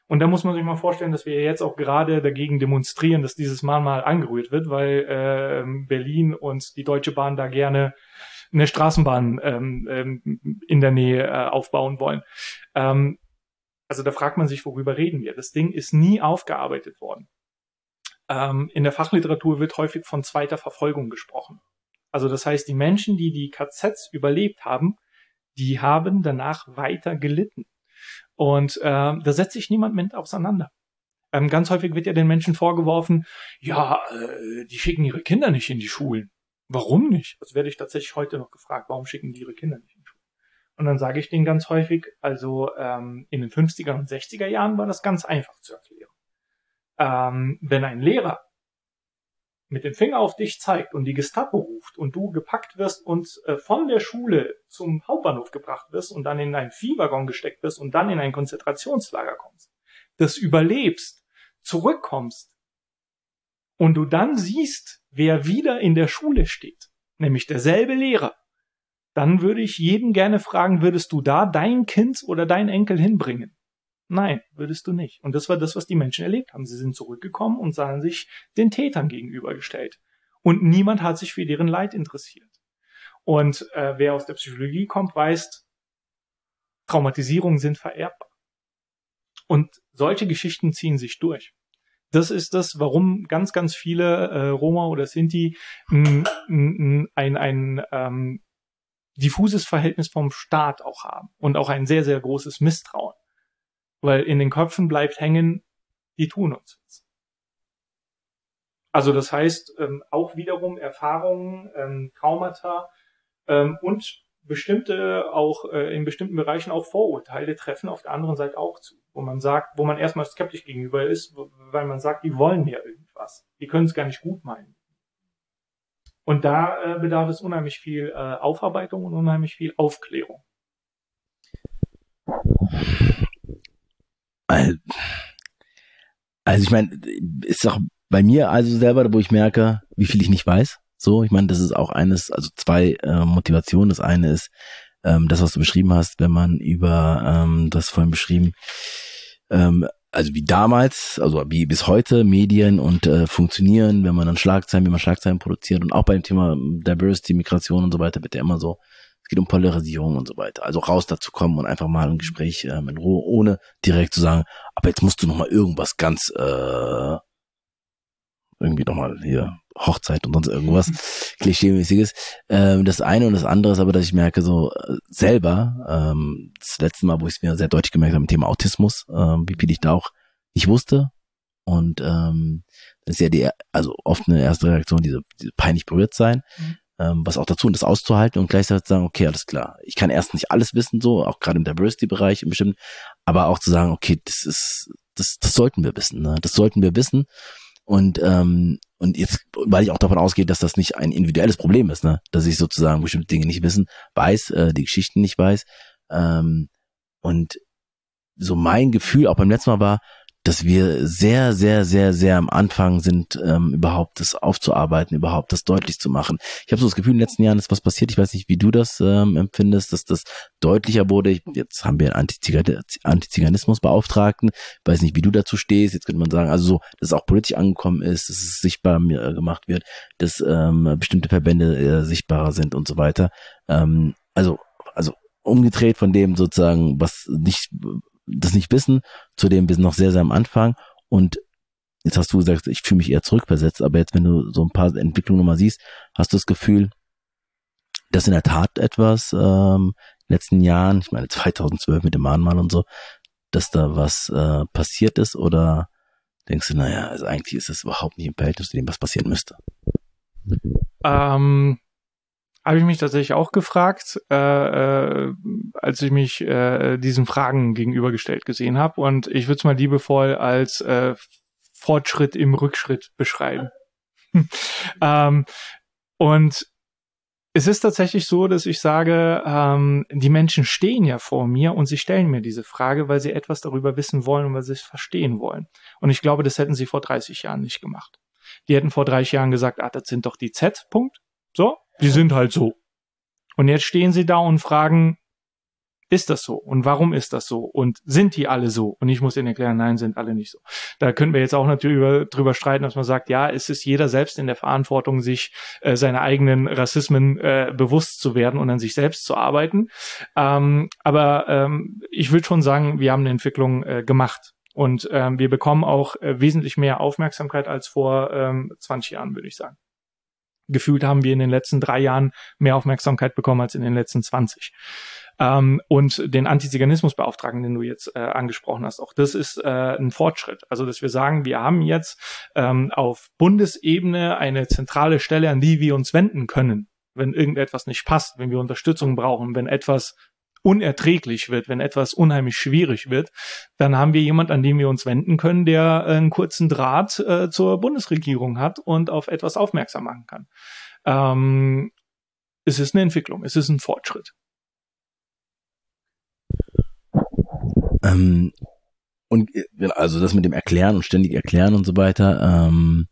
Und da muss man sich mal vorstellen, dass wir jetzt auch gerade dagegen demonstrieren, dass dieses Mahnmal angerührt wird, weil äh, Berlin und die Deutsche Bahn da gerne eine Straßenbahn ähm, ähm, in der Nähe äh, aufbauen wollen. Ähm, also da fragt man sich, worüber reden wir? Das Ding ist nie aufgearbeitet worden. Ähm, in der Fachliteratur wird häufig von zweiter Verfolgung gesprochen. Also das heißt, die Menschen, die die K Zs überlebt haben, die haben danach weiter gelitten. Und äh, da setzt sich niemand mit auseinander. Ähm, ganz häufig wird ja den Menschen vorgeworfen, ja, äh, die schicken ihre Kinder nicht in die Schulen. Warum nicht? Das werde ich tatsächlich heute noch gefragt, warum schicken die ihre Kinder nicht in die Schulen? Und dann sage ich denen ganz häufig, also ähm, in den fünfziger und sechziger Jahren war das ganz einfach zu erklären. Ähm, wenn ein Lehrer mit dem Finger auf dich zeigt und die Gestapo ruft und du gepackt wirst und äh, von der Schule zum Hauptbahnhof gebracht wirst und dann in einen Viehwaggon gesteckt wirst und dann in ein Konzentrationslager kommst, das überlebst, zurückkommst und du dann siehst, wer wieder in der Schule steht, nämlich derselbe Lehrer, dann würde ich jeden gerne fragen, würdest du da dein Kind oder dein Enkel hinbringen? Nein, würdest du nicht. Und das war das, was die Menschen erlebt haben. Sie sind zurückgekommen und sahen sich den Tätern gegenübergestellt. Und niemand hat sich für deren Leid interessiert. Und äh, wer aus der Psychologie kommt, weiß, Traumatisierungen sind vererbbar. Und solche Geschichten ziehen sich durch. Das ist das, warum ganz, ganz viele äh, Roma oder Sinti ein, ein, ein, ein ähm, diffuses Verhältnis vom Staat auch haben und auch ein sehr, sehr großes Misstrauen. Weil in den Köpfen bleibt hängen, die tun uns was. Also das heißt, ähm, auch wiederum Erfahrungen, ähm, Traumata ähm, und bestimmte, auch äh, in bestimmten Bereichen auch Vorurteile treffen auf der anderen Seite auch zu. Wo man sagt, wo man erstmal skeptisch gegenüber ist, weil man sagt, die wollen ja irgendwas. Die können es gar nicht gut meinen. Und da äh, bedarf es unheimlich viel äh, Aufarbeitung und unheimlich viel Aufklärung. Also ich meine, ist auch bei mir also selber, wo ich merke, wie viel ich nicht weiß. So, ich meine, das ist auch eines, also zwei äh, Motivationen. Das eine ist ähm, das, was du beschrieben hast, wenn man über ähm, das vorhin beschrieben, ähm, also wie damals, also wie bis heute Medien und äh, funktionieren, wenn man dann Schlagzeilen, wie man Schlagzeilen produziert und auch beim Thema Diversity, Migration und so weiter wird ja immer so, es geht um Polarisierung und so weiter. Also raus dazu kommen und einfach mal ein Gespräch ähm, in Ruhe, ohne direkt zu sagen, aber jetzt musst du nochmal irgendwas ganz, äh, irgendwie nochmal hier Hochzeit und sonst irgendwas, mhm. Klischee-mäßiges. Ähm, das eine und das andere ist aber, dass ich merke, so äh, selber, ähm, das letzte Mal, wo ich es mir sehr deutlich gemerkt habe, im Thema Autismus, ähm, wie viel ich da auch nicht wusste. Und ähm, das ist ja die, also oft eine erste Reaktion, diese, diese peinlich berührt sein. Mhm. Ähm, was auch dazu, und das auszuhalten und gleichzeitig sagen, okay, alles klar, ich kann erst nicht alles wissen, so, auch gerade im Diversity-Bereich bestimmt, aber auch zu sagen, okay, das ist, das, das sollten wir wissen, ne? Das sollten wir wissen. Und ähm, und jetzt, weil ich auch davon ausgehe, dass das nicht ein individuelles Problem ist, ne, dass ich sozusagen bestimmte Dinge nicht wissen, weiß, äh, die Geschichten nicht weiß. Ähm, und so mein Gefühl auch beim letzten Mal war, dass wir sehr, sehr, sehr, sehr am Anfang sind, ähm, überhaupt das aufzuarbeiten, überhaupt das deutlich zu machen. Ich habe so das Gefühl, in den letzten Jahren ist was passiert. Ich weiß nicht, wie du das ähm, empfindest, dass das deutlicher wurde. Ich, jetzt haben wir einen Antiziganismusbeauftragten. Ich weiß nicht, wie du dazu stehst. Jetzt könnte man sagen, also so, dass es auch politisch angekommen ist, dass es sichtbar äh, gemacht wird, dass ähm, bestimmte Verbände äh, sichtbarer sind und so weiter. Ähm, also, also umgedreht von dem sozusagen, was nicht das nicht wissen, zu dem wir sind noch sehr, sehr am Anfang und jetzt hast du gesagt, ich fühle mich eher zurückversetzt, aber jetzt, wenn du so ein paar Entwicklungen nochmal siehst, hast du das Gefühl, dass in der Tat etwas ähm, in den letzten Jahren, ich meine zweitausendzwölf mit dem Mahnmal und so, dass da was äh, passiert ist oder denkst du, naja, also eigentlich ist es überhaupt nicht im Verhältnis zu dem, was passieren müsste? Ähm Habe ich mich tatsächlich auch gefragt, äh, äh, als ich mich äh, diesen Fragen gegenübergestellt gesehen habe. Und ich würde es mal liebevoll als äh, Fortschritt im Rückschritt beschreiben. ähm, und es ist tatsächlich so, dass ich sage, ähm, die Menschen stehen ja vor mir und sie stellen mir diese Frage, weil sie etwas darüber wissen wollen und weil sie es verstehen wollen. Und ich glaube, das hätten sie vor dreißig Jahren nicht gemacht. Die hätten vor dreißig Jahren gesagt, ah, das sind doch die Z, Punkt. So. Die sind halt so. Und jetzt stehen sie da und fragen, ist das so? Und warum ist das so? Und sind die alle so? Und ich muss ihnen erklären, nein, sind alle nicht so. Da können wir jetzt auch natürlich über, drüber streiten, dass man sagt, ja, es ist jeder selbst in der Verantwortung, sich äh, seine eigenen Rassismen äh, bewusst zu werden und an sich selbst zu arbeiten. Ähm, aber ähm, ich will schon sagen, wir haben eine Entwicklung äh, gemacht. Und ähm, wir bekommen auch äh, wesentlich mehr Aufmerksamkeit als vor ähm, zwanzig Jahren, würde ich sagen. Gefühlt haben wir in den letzten drei Jahren mehr Aufmerksamkeit bekommen als in den letzten zwanzig. Ähm, und den Antiziganismusbeauftragten, den du jetzt äh, angesprochen hast, auch das ist äh, ein Fortschritt. Also, dass wir sagen, wir haben jetzt ähm, auf Bundesebene eine zentrale Stelle, an die wir uns wenden können, wenn irgendetwas nicht passt, wenn wir Unterstützung brauchen, wenn etwas unerträglich wird, wenn etwas unheimlich schwierig wird, dann haben wir jemand, an den wir uns wenden können, der äh, einen kurzen Draht äh, zur Bundesregierung hat und auf etwas aufmerksam machen kann. Ähm, es ist eine Entwicklung, es ist ein Fortschritt. Ähm, und also das mit dem Erklären und ständig erklären und so weiter. Ähm,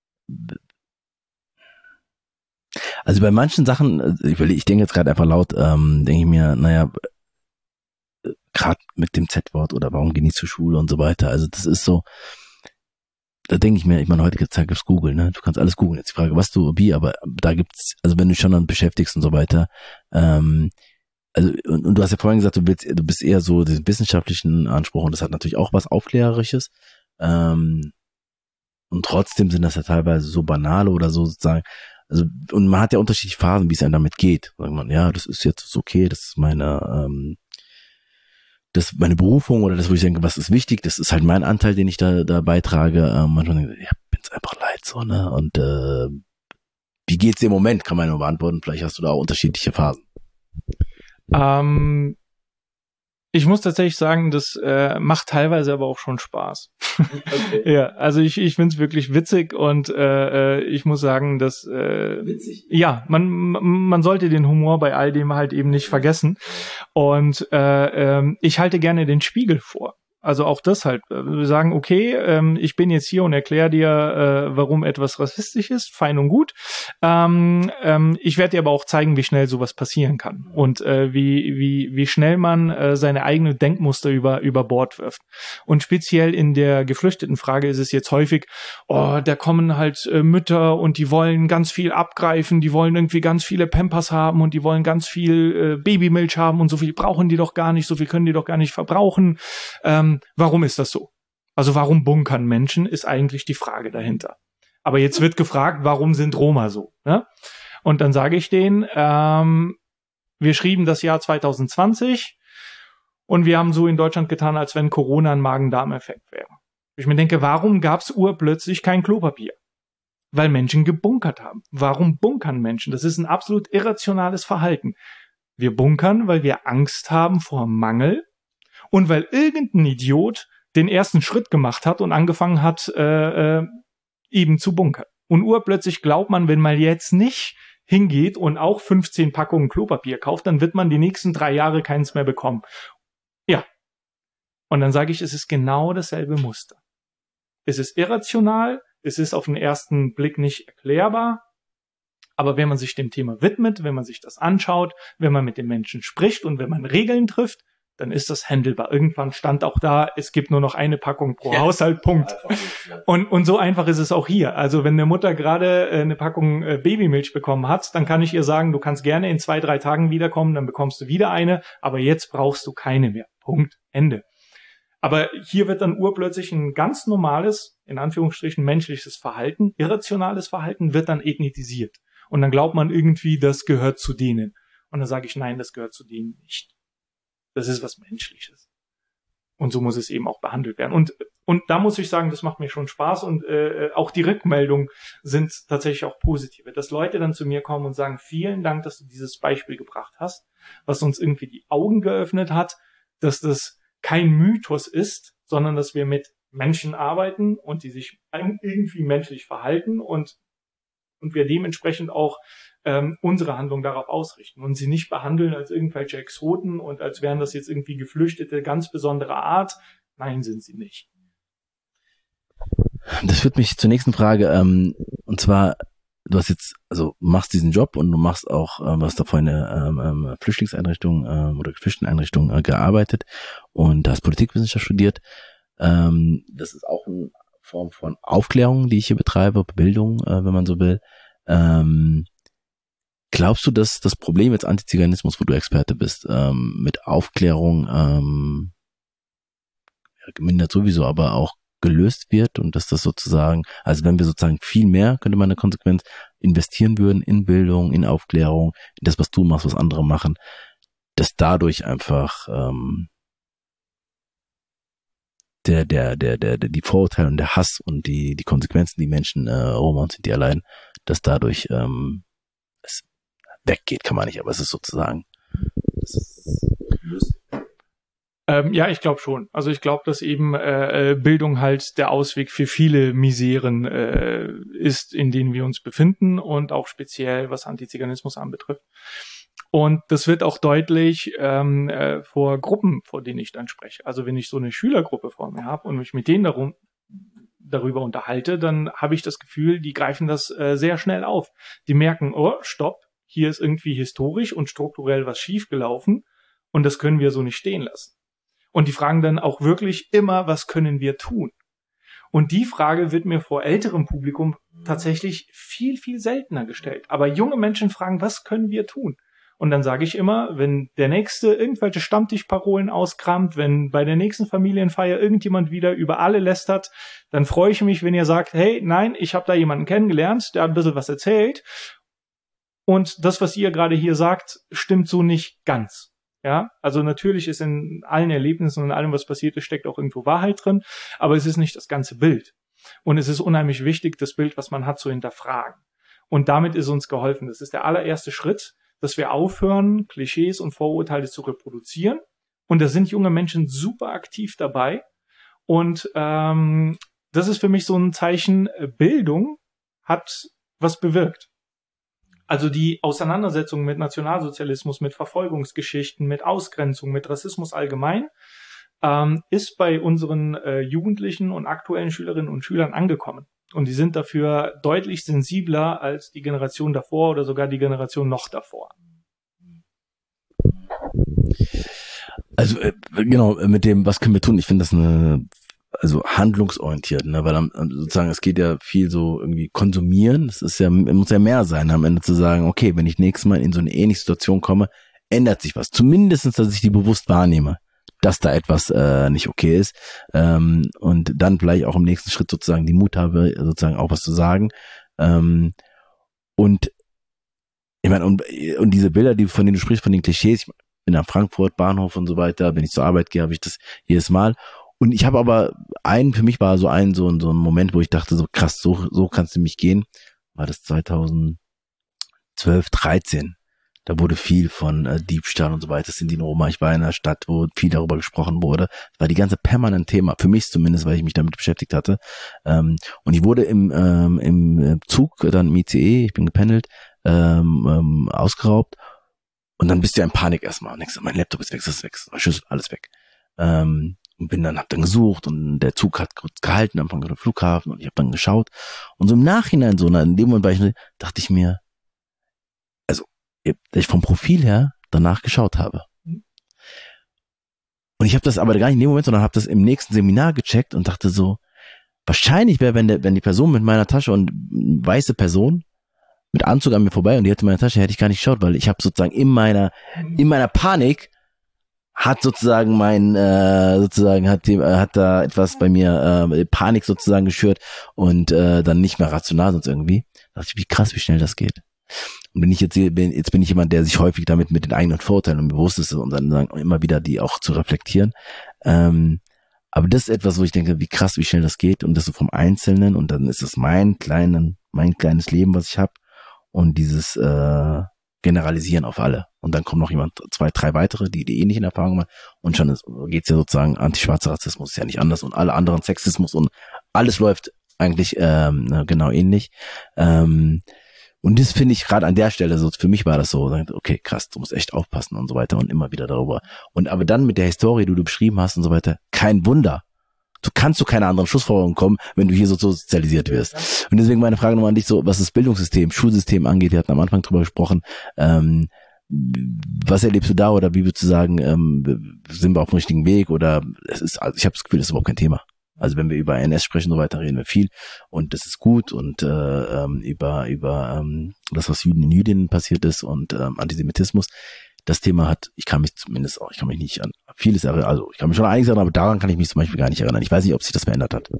also bei manchen Sachen, ich, ich denke jetzt gerade einfach laut, ähm, denke ich mir, naja, gerade mit dem Z-Wort oder warum gehen die zur Schule und so weiter. Also das ist so, da denke ich mir, ich meine, heutige Zeit gibt's Google, ne? Du kannst alles googeln. Jetzt die Frage, was du, wie, aber da gibt's, also wenn du dich schon dann beschäftigst und so weiter, ähm, also, und, und du hast ja vorhin gesagt, du willst, du bist eher so den wissenschaftlichen Anspruch und das hat natürlich auch was Aufklärerisches. Ähm, und trotzdem sind das ja teilweise so banale oder so sozusagen. Also, und man hat ja unterschiedliche Phasen, wie es einem damit geht. Sagt man, ja, das ist jetzt okay, das ist meine, ähm, das ist meine Berufung oder das, wo ich denke, was ist wichtig, das ist halt mein Anteil, den ich da, da beitrage. Ähm, manchmal denke ich, ja, bin's einfach leid, so, ne? Und, äh, wie geht's dir im Moment, kann man nur beantworten. Vielleicht hast du da auch unterschiedliche Phasen. Ähm, ich muss tatsächlich sagen, das äh, macht teilweise aber auch schon Spaß. Okay. Ja, also ich ich finde es wirklich witzig und äh, ich muss sagen, dass äh, witzig. Ja, man man sollte den Humor bei all dem halt eben nicht vergessen. Und äh, äh, ich halte gerne den Spiegel vor. Also auch das halt. Wir sagen, okay, ähm, ich bin jetzt hier und erkläre dir, äh, warum etwas rassistisch ist, fein und gut. Ähm, ähm, ich werde dir aber auch zeigen, wie schnell sowas passieren kann und äh, wie wie wie schnell man äh, seine eigene Denkmuster über über Bord wirft. Und speziell in der Geflüchtetenfrage ist es jetzt häufig, oh, da kommen halt äh, Mütter und die wollen ganz viel abgreifen, die wollen irgendwie ganz viele Pampers haben und die wollen ganz viel äh, Babymilch haben und so viel brauchen die doch gar nicht, so viel können die doch gar nicht verbrauchen. Ähm, Warum ist das so? Also warum bunkern Menschen, ist eigentlich die Frage dahinter. Aber jetzt wird gefragt, warum sind Roma so? Ne? Und dann sage ich denen, ähm, wir schrieben das Jahr zwanzig zwanzig und wir haben so in Deutschland getan, als wenn Corona ein Magen-Darm-Effekt wäre. Ich mir denke, warum gab es urplötzlich kein Klopapier? Weil Menschen gebunkert haben. Warum bunkern Menschen? Das ist ein absolut irrationales Verhalten. Wir bunkern, weil wir Angst haben vor Mangel. Und weil irgendein Idiot den ersten Schritt gemacht hat und angefangen hat, äh, äh, eben zu bunkern. Und urplötzlich glaubt man, wenn man jetzt nicht hingeht und auch fünfzehn Packungen Klopapier kauft, dann wird man die nächsten drei Jahre keins mehr bekommen. Ja. Und dann sage ich, es ist genau dasselbe Muster. Es ist irrational, es ist auf den ersten Blick nicht erklärbar, aber wenn man sich dem Thema widmet, wenn man sich das anschaut, wenn man mit den Menschen spricht und wenn man Regeln trifft, dann ist das handelbar. Irgendwann stand auch da, es gibt nur noch eine Packung pro ja. Haushalt, Punkt. Und, und so einfach ist es auch hier. Also wenn eine Mutter gerade eine Packung Babymilch bekommen hat, dann kann ich ihr sagen, du kannst gerne in zwei, drei Tagen wiederkommen, dann bekommst du wieder eine, aber jetzt brauchst du keine mehr. Punkt, Ende. Aber hier wird dann urplötzlich ein ganz normales, in Anführungsstrichen menschliches Verhalten, irrationales Verhalten, wird dann ethnisiert. Und dann glaubt man irgendwie, das gehört zu denen. Und dann sage ich, nein, das gehört zu denen nicht. Das ist was Menschliches. Und so muss es eben auch behandelt werden. Und und da muss ich sagen, das macht mir schon Spaß. Und äh, auch die Rückmeldungen sind tatsächlich auch positive. Dass Leute dann zu mir kommen und sagen, vielen Dank, dass du dieses Beispiel gebracht hast, was uns irgendwie die Augen geöffnet hat, dass das kein Mythos ist, sondern dass wir mit Menschen arbeiten und die sich irgendwie menschlich verhalten und und wir dementsprechend auch ähm, unsere Handlung darauf ausrichten und sie nicht behandeln als irgendwelche Exoten und als wären das jetzt irgendwie Geflüchtete ganz besonderer Art. Nein, sind sie nicht. Das führt mich zur nächsten Frage, ähm, und zwar du hast jetzt, also machst diesen Job und du machst auch, ähm, du hast da vorhin eine ähm, Flüchtlingseinrichtung ähm, oder Flüchtlingseinrichtung äh, gearbeitet und hast Politikwissenschaft studiert. Ähm, das ist auch eine Form von Aufklärung, die ich hier betreibe, Bildung, äh, wenn man so will. Ähm, glaubst du, dass das Problem jetzt Antiziganismus, wo du Experte bist, ähm, mit Aufklärung ähm, ja, gemindert sowieso, aber auch gelöst wird und dass das sozusagen, also wenn wir sozusagen viel mehr, könnte man eine Konsequenz, investieren würden in Bildung, in Aufklärung, in das, was du machst, was andere machen, dass dadurch einfach ähm, der, der, der, der, der, die Vorurteile und der Hass und die, die Konsequenzen, die Menschen, äh, Roma und Sinti erleiden, dass dadurch ähm, es weggeht, kann man nicht, aber es ist sozusagen, es ist gelöst. Ähm, ja, ich glaube schon. Also ich glaube, dass eben äh, Bildung halt der Ausweg für viele Miseren äh, ist, in denen wir uns befinden und auch speziell, was Antiziganismus anbetrifft. Und das wird auch deutlich ähm, äh, vor Gruppen, vor denen ich dann spreche. Also wenn ich so eine Schülergruppe vor mir habe und mich mit denen darum, darüber unterhalte, dann habe ich das Gefühl, die greifen das äh, sehr schnell auf. Die merken, oh, stopp, hier ist irgendwie historisch und strukturell was schiefgelaufen und das können wir so nicht stehen lassen. Und die fragen dann auch wirklich immer, was können wir tun? Und die Frage wird mir vor älterem Publikum tatsächlich viel, viel seltener gestellt. Aber junge Menschen fragen, was können wir tun? Und dann sage ich immer, wenn der Nächste irgendwelche Stammtischparolen auskramt, wenn bei der nächsten Familienfeier irgendjemand wieder über alle lästert, dann freue ich mich, wenn ihr sagt, hey, nein, ich habe da jemanden kennengelernt, der hat ein bisschen was erzählt. Und das, was ihr gerade hier sagt, stimmt so nicht ganz. Ja, also natürlich ist in allen Erlebnissen und in allem, was passiert ist, steckt auch irgendwo Wahrheit drin, aber es ist nicht das ganze Bild. Und es ist unheimlich wichtig, das Bild, was man hat, zu hinterfragen. Und damit ist uns geholfen. Das ist der allererste Schritt, dass wir aufhören, Klischees und Vorurteile zu reproduzieren. Und da sind junge Menschen super aktiv dabei. Und ähm, das ist für mich so ein Zeichen, Bildung hat was bewirkt. Also die Auseinandersetzung mit Nationalsozialismus, mit Verfolgungsgeschichten, mit Ausgrenzung, mit Rassismus allgemein, ähm, ist bei unseren äh, Jugendlichen und aktuellen Schülerinnen und Schülern angekommen. Und die sind dafür deutlich sensibler als die Generation davor oder sogar die Generation noch davor. Also äh, genau, mit dem, was können wir tun? Ich finde das eine, also handlungsorientiert, ne, weil am, sozusagen es geht ja viel so irgendwie konsumieren. Es ist ja, muss ja mehr sein, am Ende zu sagen, okay, wenn ich nächstes Mal in so eine ähnliche Situation komme, ändert sich was. Zumindestens, dass ich die bewusst wahrnehme, dass da etwas äh, nicht okay ist, ähm, und dann vielleicht auch im nächsten Schritt sozusagen die Mut habe, sozusagen auch was zu sagen. Ähm, und ich meine, und, und diese Bilder, die von denen du sprichst, von den Klischees, ich bin am Frankfurt Bahnhof und so weiter, wenn ich zur Arbeit gehe, habe ich das jedes Mal. Und ich habe aber einen, für mich war so ein, so ein, so ein Moment, wo ich dachte, so krass, so, so kannst du mich gehen. War das zweitausendzwölf, dreizehn. Da wurde viel von äh, Diebstahl und so weiter. Das sind die Roma. Ich war in einer Stadt, wo viel darüber gesprochen wurde. Das war die ganze permanent Thema, für mich zumindest, weil ich mich damit beschäftigt hatte. Ähm, und ich wurde im, ähm, im Zug, dann im I C E, ich bin gependelt, ähm, ähm, ausgeraubt. Und dann bist du ja in Panik erstmal. Und denkst du, mein Laptop ist weg, das ist weg, mein Schlüssel, alles weg. Ähm, und bin dann, hab dann gesucht und der Zug hat kurz gehalten am Frankfurter Flughafen und ich habe dann geschaut. Und so im Nachhinein, so in dem Moment, ich, dachte ich mir, also, dass ich vom Profil her danach geschaut habe. Und ich habe das aber gar nicht in dem Moment, sondern habe das im nächsten Seminar gecheckt und dachte so, wahrscheinlich wäre, wenn der, wenn die Person mit meiner Tasche und weiße Person mit Anzug an mir vorbei und die hätte meine Tasche, hätte ich gar nicht geschaut, weil ich habe sozusagen in meiner, in meiner Panik hat sozusagen mein, äh, sozusagen hat die, äh, hat da etwas bei mir, äh, Panik sozusagen geschürt und äh, dann nicht mehr rational sonst irgendwie. Da dachte ich, wie krass, wie schnell das geht. Und wenn ich jetzt hier bin, jetzt bin ich jemand, der sich häufig damit mit den eigenen Vorurteilen und bewusst ist und dann sagen, immer wieder die auch zu reflektieren. Ähm, aber das ist etwas, wo ich denke, wie krass, wie schnell das geht und das so vom Einzelnen und dann ist es mein kleinen, mein kleines Leben, was ich habe und dieses äh, Generalisieren auf alle. Und dann kommt noch jemand, zwei, drei weitere, die die ähnlichen Erfahrungen machen und schon geht's ja sozusagen, antischwarzer Rassismus ist ja nicht anders und alle anderen Sexismus und alles läuft eigentlich ähm, genau ähnlich. Ähm, und das finde ich gerade an der Stelle so, für mich war das so, okay, krass, du musst echt aufpassen und so weiter und immer wieder darüber. Und aber dann mit der Historie, die du beschrieben hast und so weiter, kein Wunder, du kannst zu keiner anderen Schlussfolgerung kommen, wenn du hier so sozialisiert wirst. Und deswegen meine Frage nochmal an dich, so was das Bildungssystem, Schulsystem angeht, wir hatten am Anfang drüber gesprochen, ähm, was erlebst du da oder wie würdest du sagen, ähm, sind wir auf dem richtigen Weg oder es ist, also ich habe das Gefühl, das ist überhaupt kein Thema. Also wenn wir über N S sprechen, so weiter reden wir viel und das ist gut und äh, ähm, über über ähm, das, was Juden in Jüdinnen passiert ist und ähm, Antisemitismus, das Thema hat, ich kann mich zumindest auch, ich kann mich nicht an vieles erinnern, also ich kann mich schon an einiges erinnern, aber daran kann ich mich zum Beispiel gar nicht erinnern. Ich weiß nicht, ob sich das verändert hat.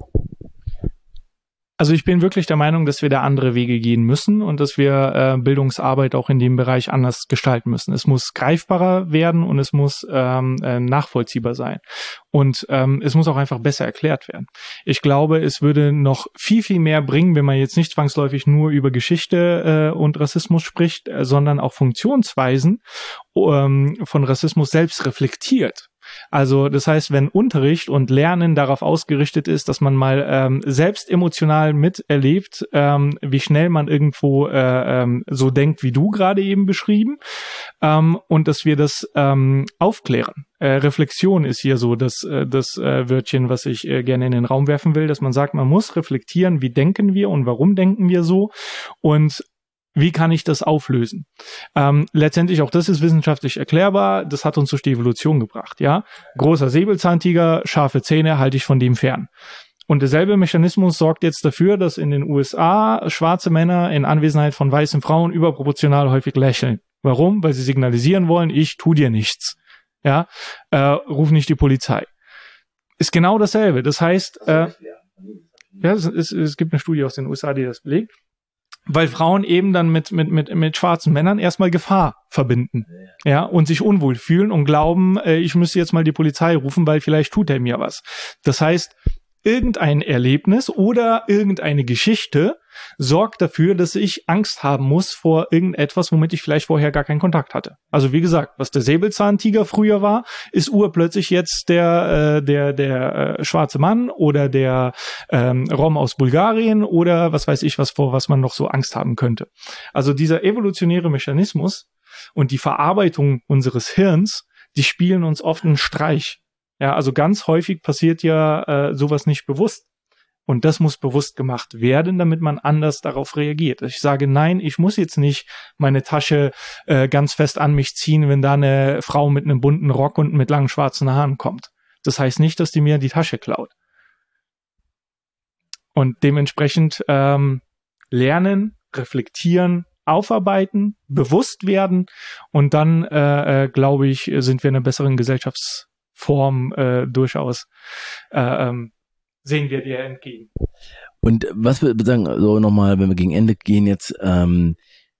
Also ich bin wirklich der Meinung, dass wir da andere Wege gehen müssen und dass wir äh, Bildungsarbeit auch in dem Bereich anders gestalten müssen. Es muss greifbarer werden und es muss ähm, äh, nachvollziehbar sein. Und ähm, es muss auch einfach besser erklärt werden. Ich glaube, es würde noch viel, viel mehr bringen, wenn man jetzt nicht zwangsläufig nur über Geschichte äh, und Rassismus spricht, äh, sondern auch Funktionsweisen ähm, von Rassismus selbst reflektiert. Also das heißt, wenn Unterricht und Lernen darauf ausgerichtet ist, dass man mal ähm, selbst emotional miterlebt, ähm, wie schnell man irgendwo äh, ähm, so denkt, wie du gerade eben beschrieben, ähm, und dass wir das ähm, aufklären. Äh, Reflexion ist hier so das, äh, das äh, Wörtchen, was ich äh, gerne in den Raum werfen will, dass man sagt, man muss reflektieren, wie denken wir und warum denken wir so und wie kann ich das auflösen? Ähm, letztendlich auch das ist wissenschaftlich erklärbar. Das hat uns durch die Evolution gebracht. Ja, großer Säbelzahntiger, scharfe Zähne, halte ich von dem fern. Und derselbe Mechanismus sorgt jetzt dafür, dass in den U S A schwarze Männer in Anwesenheit von weißen Frauen überproportional häufig lächeln. Warum? Weil sie signalisieren wollen, ich tu dir nichts. Ja, äh, ruf nicht die Polizei. Ist genau dasselbe. Das heißt, äh, ja, es, es, es gibt eine Studie aus den U S A, die das belegt. Weil Frauen eben dann mit, mit, mit, mit schwarzen Männern erstmal Gefahr verbinden, ja, und sich unwohl fühlen und glauben, äh, ich müsste jetzt mal die Polizei rufen, weil vielleicht tut er mir was. Das heißt, irgendein Erlebnis oder irgendeine Geschichte sorgt dafür, dass ich Angst haben muss vor irgendetwas, womit ich vielleicht vorher gar keinen Kontakt hatte. Also wie gesagt, was der Säbelzahntiger früher war, ist urplötzlich jetzt der äh, der der äh, schwarze Mann oder der ähm, Rom aus Bulgarien oder was weiß ich was, vor was man noch so Angst haben könnte. Also dieser evolutionäre Mechanismus und die Verarbeitung unseres Hirns, die spielen uns oft einen Streich. Ja, also ganz häufig passiert ja äh, sowas nicht bewusst. Und das muss bewusst gemacht werden, damit man anders darauf reagiert. Ich sage, nein, ich muss jetzt nicht meine Tasche äh, ganz fest an mich ziehen, wenn da eine Frau mit einem bunten Rock und mit langen schwarzen Haaren kommt. Das heißt nicht, dass die mir die Tasche klaut. Und dementsprechend ähm, lernen, reflektieren, aufarbeiten, bewusst werden und dann, äh, äh, glaube ich, sind wir in einer besseren Gesellschaftsform äh, durchaus äh, ähm, sehen wir dir entgegen. Und was wir sagen, so nochmal, wenn wir gegen Ende gehen jetzt, ähm,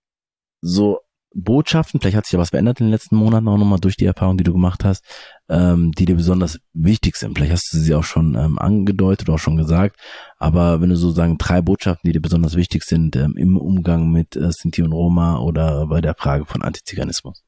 so Botschaften, vielleicht hat sich ja was verändert in den letzten Monaten auch nochmal durch die Erfahrung, die du gemacht hast, ähm, die dir besonders wichtig sind. Vielleicht hast du sie auch schon ähm, angedeutet oder auch schon gesagt, aber wenn du so sagen, drei Botschaften, die dir besonders wichtig sind ähm, im Umgang mit äh, Sinti und Roma oder bei der Frage von Antiziganismus.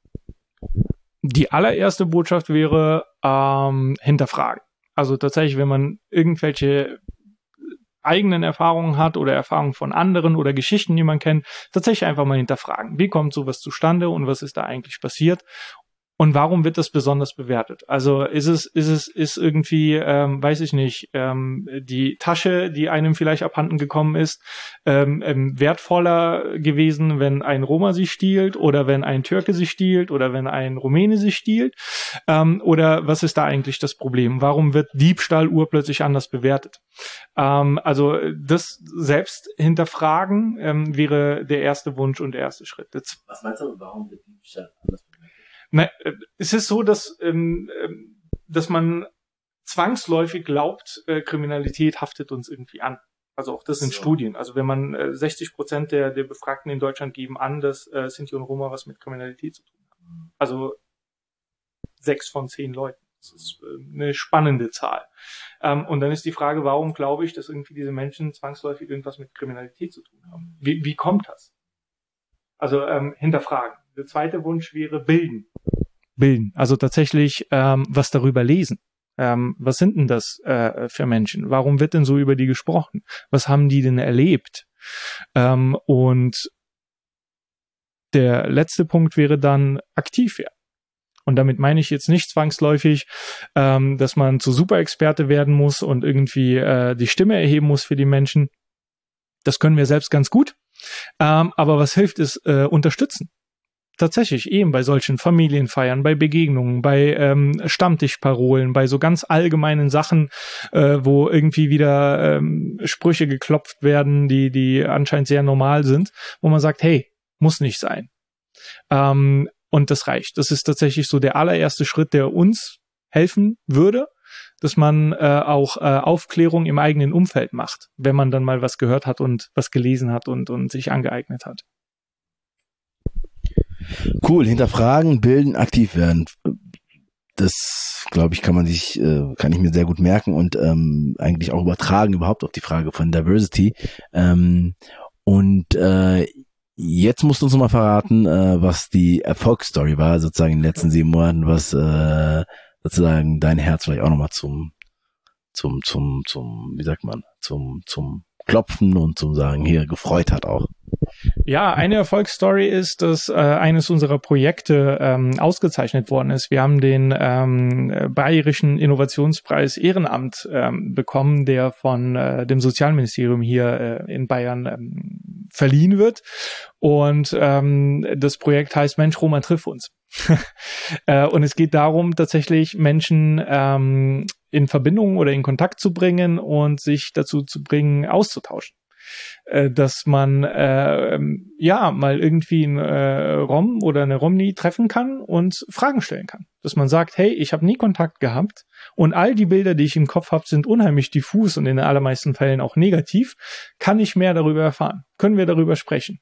Die allererste Botschaft wäre ähm, hinterfragen. Also tatsächlich, wenn man irgendwelche eigenen Erfahrungen hat oder Erfahrungen von anderen oder Geschichten, die man kennt, tatsächlich einfach mal hinterfragen. Wie kommt sowas zustande und was ist da eigentlich passiert? Und warum wird das besonders bewertet? Also ist es, ist es, ist irgendwie, ähm, weiß ich nicht, ähm, die Tasche, die einem vielleicht abhanden gekommen ist, ähm, ähm, wertvoller gewesen, wenn ein Roma sie stiehlt oder wenn ein Türke sie stiehlt oder wenn ein Rumäne sie stiehlt? Ähm, oder was ist da eigentlich das Problem? Warum wird Diebstahl urplötzlich anders bewertet? Ähm, also das selbst hinterfragen ähm, wäre der erste Wunsch und der erste Schritt. Jetzt, was meinst du, warum wird Diebstahl anders bewertet? Na, es ist so, dass, ähm, dass man zwangsläufig glaubt, äh, Kriminalität haftet uns irgendwie an. Also auch das sind so. Studien. Also wenn man äh, sechzig Prozent der, der Befragten in Deutschland geben an, dass äh, Sinti und Roma was mit Kriminalität zu tun haben. Also sechs von zehn Leuten. Das ist äh, eine spannende Zahl. Ähm, und dann ist die Frage, warum glaube ich, dass irgendwie diese Menschen zwangsläufig irgendwas mit Kriminalität zu tun haben? Wie, wie kommt das? Also ähm, hinterfragen. Der zweite Wunsch wäre bilden. Bilden. Also tatsächlich ähm, was darüber lesen. Ähm, was sind denn das äh, für Menschen? Warum wird denn so über die gesprochen? Was haben die denn erlebt? Ähm, und der letzte Punkt wäre dann aktiv werden. Und damit meine ich jetzt nicht zwangsläufig, ähm, dass man zu Superexperte werden muss und irgendwie äh, die Stimme erheben muss für die Menschen. Das können wir selbst ganz gut. Ähm, aber was hilft, ist äh, unterstützen. Tatsächlich eben bei solchen Familienfeiern, bei Begegnungen, bei ähm, Stammtischparolen, bei so ganz allgemeinen Sachen, äh, wo irgendwie wieder ähm, Sprüche geklopft werden, die die anscheinend sehr normal sind, wo man sagt, hey, muss nicht sein. Ähm, und das reicht. Das ist tatsächlich so der allererste Schritt, der uns helfen würde, dass man äh, auch äh, Aufklärung im eigenen Umfeld macht, wenn man dann mal was gehört hat und was gelesen hat und, und sich angeeignet hat. Cool, hinterfragen, bilden, aktiv werden. Das, glaube ich, kann man sich, äh, kann ich mir sehr gut merken und ähm, eigentlich auch übertragen überhaupt auf die Frage von Diversity. Ähm, und äh, jetzt musst du uns noch mal verraten, äh, was die Erfolgsstory war, sozusagen in den letzten sieben Monaten, was äh, sozusagen dein Herz vielleicht auch noch mal zum, zum, zum, zum, wie sagt man, zum, zum Klopfen und zum Sagen hier gefreut hat auch. Ja, eine Erfolgsstory ist, dass äh, eines unserer Projekte ähm, ausgezeichnet worden ist. Wir haben den ähm, Bayerischen Innovationspreis Ehrenamt ähm, bekommen, der von äh, dem Sozialministerium hier äh, in Bayern ähm, verliehen wird. Und ähm, das Projekt heißt Mensch, Roma, triff uns. äh, und es geht darum, tatsächlich Menschen ähm, in Verbindung oder in Kontakt zu bringen und sich dazu zu bringen, auszutauschen. Dass man äh, ja mal irgendwie einen äh, Rom oder eine Romni treffen kann und Fragen stellen kann. Dass man sagt, hey, ich habe nie Kontakt gehabt und all die Bilder, die ich im Kopf habe, sind unheimlich diffus und in den allermeisten Fällen auch negativ. Kann ich mehr darüber erfahren? Können wir darüber sprechen?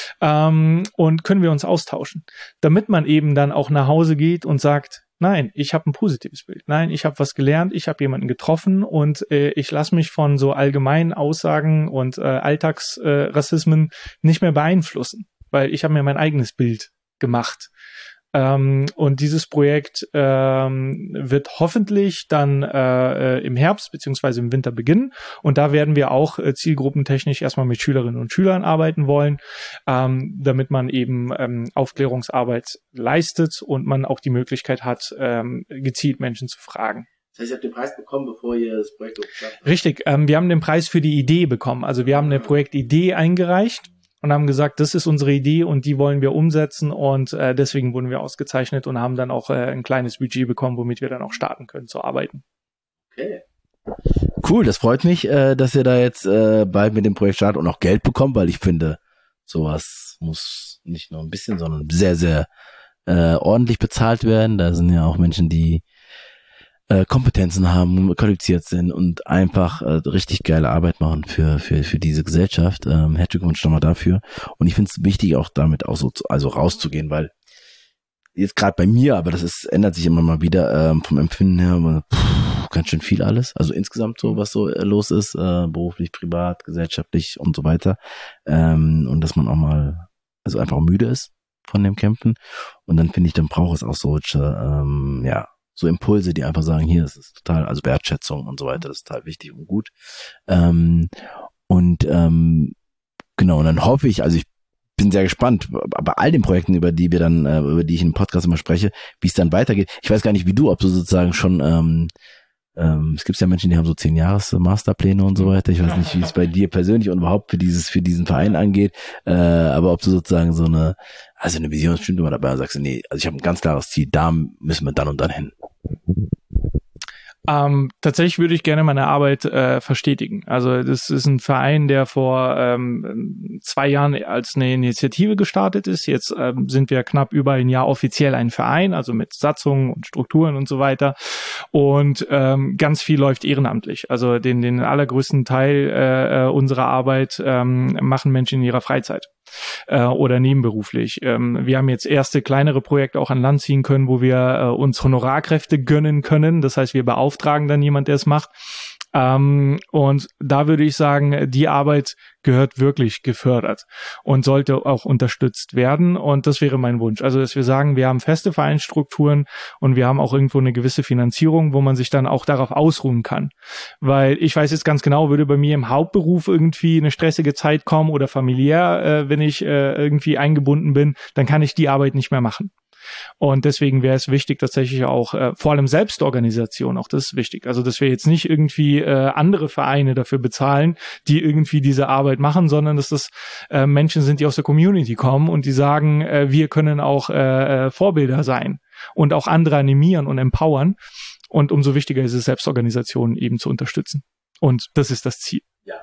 Ähm, und können wir uns austauschen? Damit man eben dann auch nach Hause geht und sagt, nein, ich habe ein positives Bild. Nein, ich habe was gelernt, ich habe jemanden getroffen und äh, ich lasse mich von so allgemeinen Aussagen und äh, Alltagsrassismen äh, nicht mehr beeinflussen, weil ich habe mir mein eigenes Bild gemacht. Ähm, und dieses Projekt ähm, wird hoffentlich dann äh, im Herbst beziehungsweise im Winter beginnen. Und da werden wir auch äh, zielgruppentechnisch erstmal mit Schülerinnen und Schülern arbeiten wollen, ähm, damit man eben ähm, Aufklärungsarbeit leistet und man auch die Möglichkeit hat, ähm, gezielt Menschen zu fragen. Das heißt, ihr habt den Preis bekommen, bevor ihr das Projekt gestartet habt? Richtig, ähm, wir haben den Preis für die Idee bekommen. Also wir haben eine Projektidee eingereicht und haben gesagt, das ist unsere Idee und die wollen wir umsetzen und äh, deswegen wurden wir ausgezeichnet und haben dann auch äh, ein kleines Budget bekommen, womit wir dann auch starten können zu arbeiten. Okay. Cool, das freut mich, äh, dass ihr da jetzt äh, bald mit dem Projekt startet und auch Geld bekommt, weil ich finde, sowas muss nicht nur ein bisschen, sondern sehr, sehr äh, ordentlich bezahlt werden. Da sind ja auch Menschen, die äh, Kompetenzen haben, qualifiziert sind und einfach äh, richtig geile Arbeit machen für für für diese Gesellschaft. Ähm, herzlichen Glückwunsch nochmal dafür. Und ich finde es wichtig, auch damit auch so zu, also rauszugehen, weil jetzt gerade bei mir, aber das ist ändert sich immer mal wieder ähm, vom Empfinden her, pff, ganz schön viel alles. Also insgesamt so, was so äh, los ist, äh, beruflich, privat, gesellschaftlich und so weiter. Ähm, und dass man auch mal also einfach müde ist von dem Kämpfen. Und dann finde ich, dann braucht es auch solche ähm, ja so Impulse, die einfach sagen, hier, das ist total, also Wertschätzung und so weiter, das ist total wichtig und gut. Ähm, und ähm, genau, und dann hoffe ich, also ich bin sehr gespannt bei all den Projekten, über die wir dann, äh, über die ich im Podcast immer spreche, wie es dann weitergeht. Ich weiß gar nicht, wie du, ob du sozusagen schon, ähm, ähm, es gibt ja Menschen, die haben so zehn Jahres Masterpläne und so weiter. Ich weiß nicht, wie es bei dir persönlich und überhaupt für dieses, für diesen Verein angeht, äh, aber ob du sozusagen so eine, also eine Vision stimmt immer dabei und sagst, nee, also ich habe ein ganz klares Ziel, da müssen wir dann und dann hin. Ähm, tatsächlich würde ich gerne meine Arbeit äh, verstetigen. Also das ist ein Verein, der vor ähm, zwei Jahren als eine Initiative gestartet ist. Jetzt ähm, sind wir knapp über ein Jahr offiziell ein Verein, also mit Satzungen und Strukturen und so weiter. Und ähm, ganz viel läuft ehrenamtlich. Also den, den allergrößten Teil äh, unserer Arbeit ähm, machen Menschen in ihrer Freizeit äh, oder nebenberuflich. Ähm, wir haben jetzt erste kleinere Projekte auch an Land ziehen können, wo wir äh, uns Honorarkräfte gönnen können. Das heißt, wir beauftragen dann jemand, der es macht. Ähm, und da würde ich sagen, die Arbeit gehört wirklich gefördert und sollte auch unterstützt werden. Und das wäre mein Wunsch. Also, dass wir sagen, wir haben feste Vereinsstrukturen und wir haben auch irgendwo eine gewisse Finanzierung, wo man sich dann auch darauf ausruhen kann. Weil ich weiß jetzt ganz genau, würde bei mir im Hauptberuf irgendwie eine stressige Zeit kommen oder familiär, äh, wenn ich äh, irgendwie eingebunden bin, dann kann ich die Arbeit nicht mehr machen. Und deswegen wäre es wichtig, tatsächlich auch, äh, vor allem Selbstorganisation, auch das ist wichtig. Also, dass wir jetzt nicht irgendwie äh, andere Vereine dafür bezahlen, die irgendwie diese Arbeit machen, sondern dass das äh, Menschen sind, die aus der Community kommen und die sagen, äh, wir können auch äh, Vorbilder sein und auch andere animieren und empowern. Und umso wichtiger ist es, Selbstorganisationen eben zu unterstützen. Und das ist das Ziel. Ja.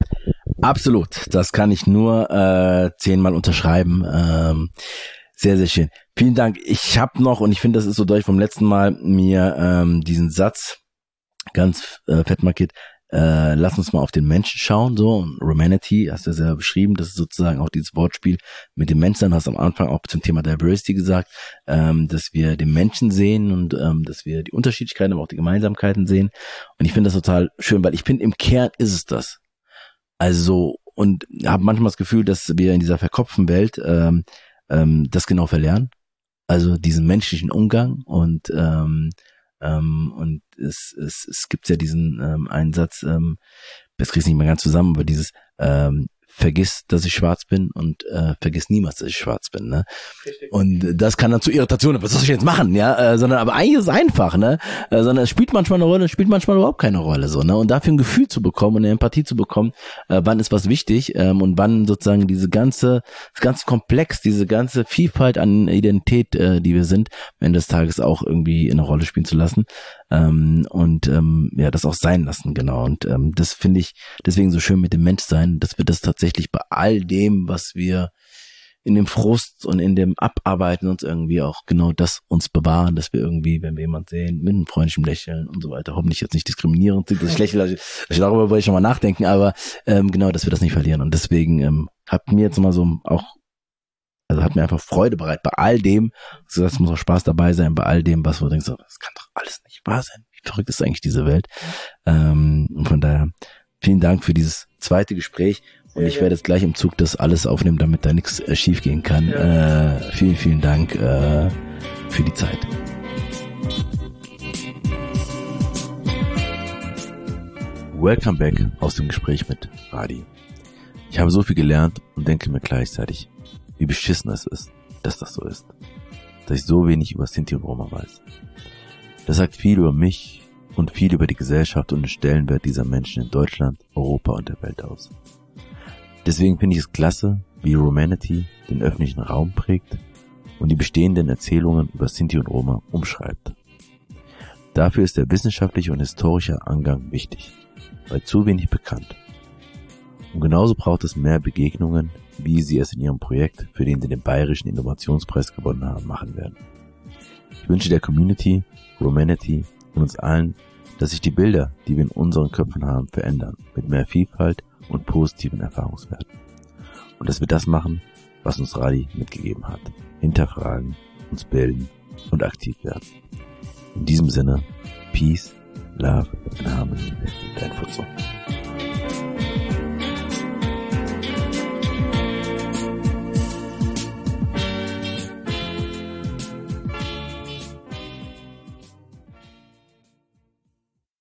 Absolut. Das kann ich nur äh, zehnmal unterschreiben. Ähm, sehr, sehr schön. Vielen Dank. Ich habe noch, und ich finde, das ist so durch vom letzten Mal, mir ähm, diesen Satz ganz äh, fett markiert. Äh, lass uns mal auf den Menschen schauen, so. Und Romanity, hast du ja selber beschrieben, das ist sozusagen auch dieses Wortspiel mit dem Menschen. Hast am Anfang auch zum Thema Diversity gesagt, ähm, dass wir den Menschen sehen und ähm, dass wir die Unterschiedlichkeiten, aber auch die Gemeinsamkeiten sehen. Und ich finde das total schön, weil ich finde, im Kern ist es das. Also, und habe manchmal das Gefühl, dass wir in dieser verkopften Welt ähm, ähm, das genau verlernen. Also diesen menschlichen Umgang und ähm, Ähm, und es, es, es gibt ja diesen ähm, einen Satz, ähm, das kriege ich nicht mehr ganz zusammen, aber dieses ähm, vergiss, dass ich schwarz bin und äh, vergiss niemals, dass ich schwarz bin, ne? Richtig. Und das kann dann zu Irritationen, was soll ich jetzt machen, ja? Äh, sondern aber eigentlich ist es einfach, ne? Äh, sondern es spielt manchmal eine Rolle, es spielt manchmal überhaupt keine Rolle, so, ne? Und dafür ein Gefühl zu bekommen und eine Empathie zu bekommen, äh, wann ist was wichtig ähm, und wann sozusagen diese ganze, das ganze Komplex, diese ganze Vielfalt an Identität, äh, die wir sind, am Ende des Tages auch irgendwie eine Rolle spielen zu lassen. Ähm, und ähm, ja, das auch sein lassen, genau. Und ähm, das finde ich deswegen so schön mit dem Menschsein, dass wir das tatsächlich bei all dem, was wir in dem Frust und in dem Abarbeiten uns irgendwie auch genau das uns bewahren, dass wir irgendwie, wenn wir jemanden sehen, mit einem freundlichen Lächeln und so weiter, hoffentlich jetzt nicht diskriminierend sind, das ich lächle, darüber wollte ich schon mal nachdenken, aber ähm, genau, dass wir das nicht verlieren. Und deswegen ähm, hat mir jetzt mal so auch Also hat mir einfach Freude bereit bei all dem. Also das muss auch Spaß dabei sein bei all dem, was du denkst, das kann doch alles nicht wahr sein. Wie verrückt ist eigentlich diese Welt? Ähm, und von daher vielen Dank für dieses zweite Gespräch. Und ich werde jetzt gleich im Zug das alles aufnehmen, damit da nichts äh, schief gehen kann. Ja. Äh, vielen, vielen Dank äh, für die Zeit. Welcome back aus dem Gespräch mit Radi. Ich habe so viel gelernt und denke mir gleichzeitig, wie beschissen es ist, dass das so ist. Dass ich so wenig über Sinti und Roma weiß. Das sagt viel über mich und viel über die Gesellschaft und den Stellenwert dieser Menschen in Deutschland, Europa und der Welt aus. Deswegen finde ich es klasse, wie Romanity den öffentlichen Raum prägt und die bestehenden Erzählungen über Sinti und Roma umschreibt. Dafür ist der wissenschaftliche und historische Angang wichtig, weil zu wenig bekannt. Und genauso braucht es mehr Begegnungen, wie sie es in ihrem Projekt, für den sie den Bayerischen Innovationspreis gewonnen haben, machen werden. Ich wünsche der Community, Romanity und uns allen, dass sich die Bilder, die wir in unseren Köpfen haben, verändern, mit mehr Vielfalt und positiven Erfahrungswerten. Und dass wir das machen, was uns Radi mitgegeben hat. Hinterfragen, uns bilden und aktiv werden. In diesem Sinne, Peace, Love and Harmony, dein Futsal.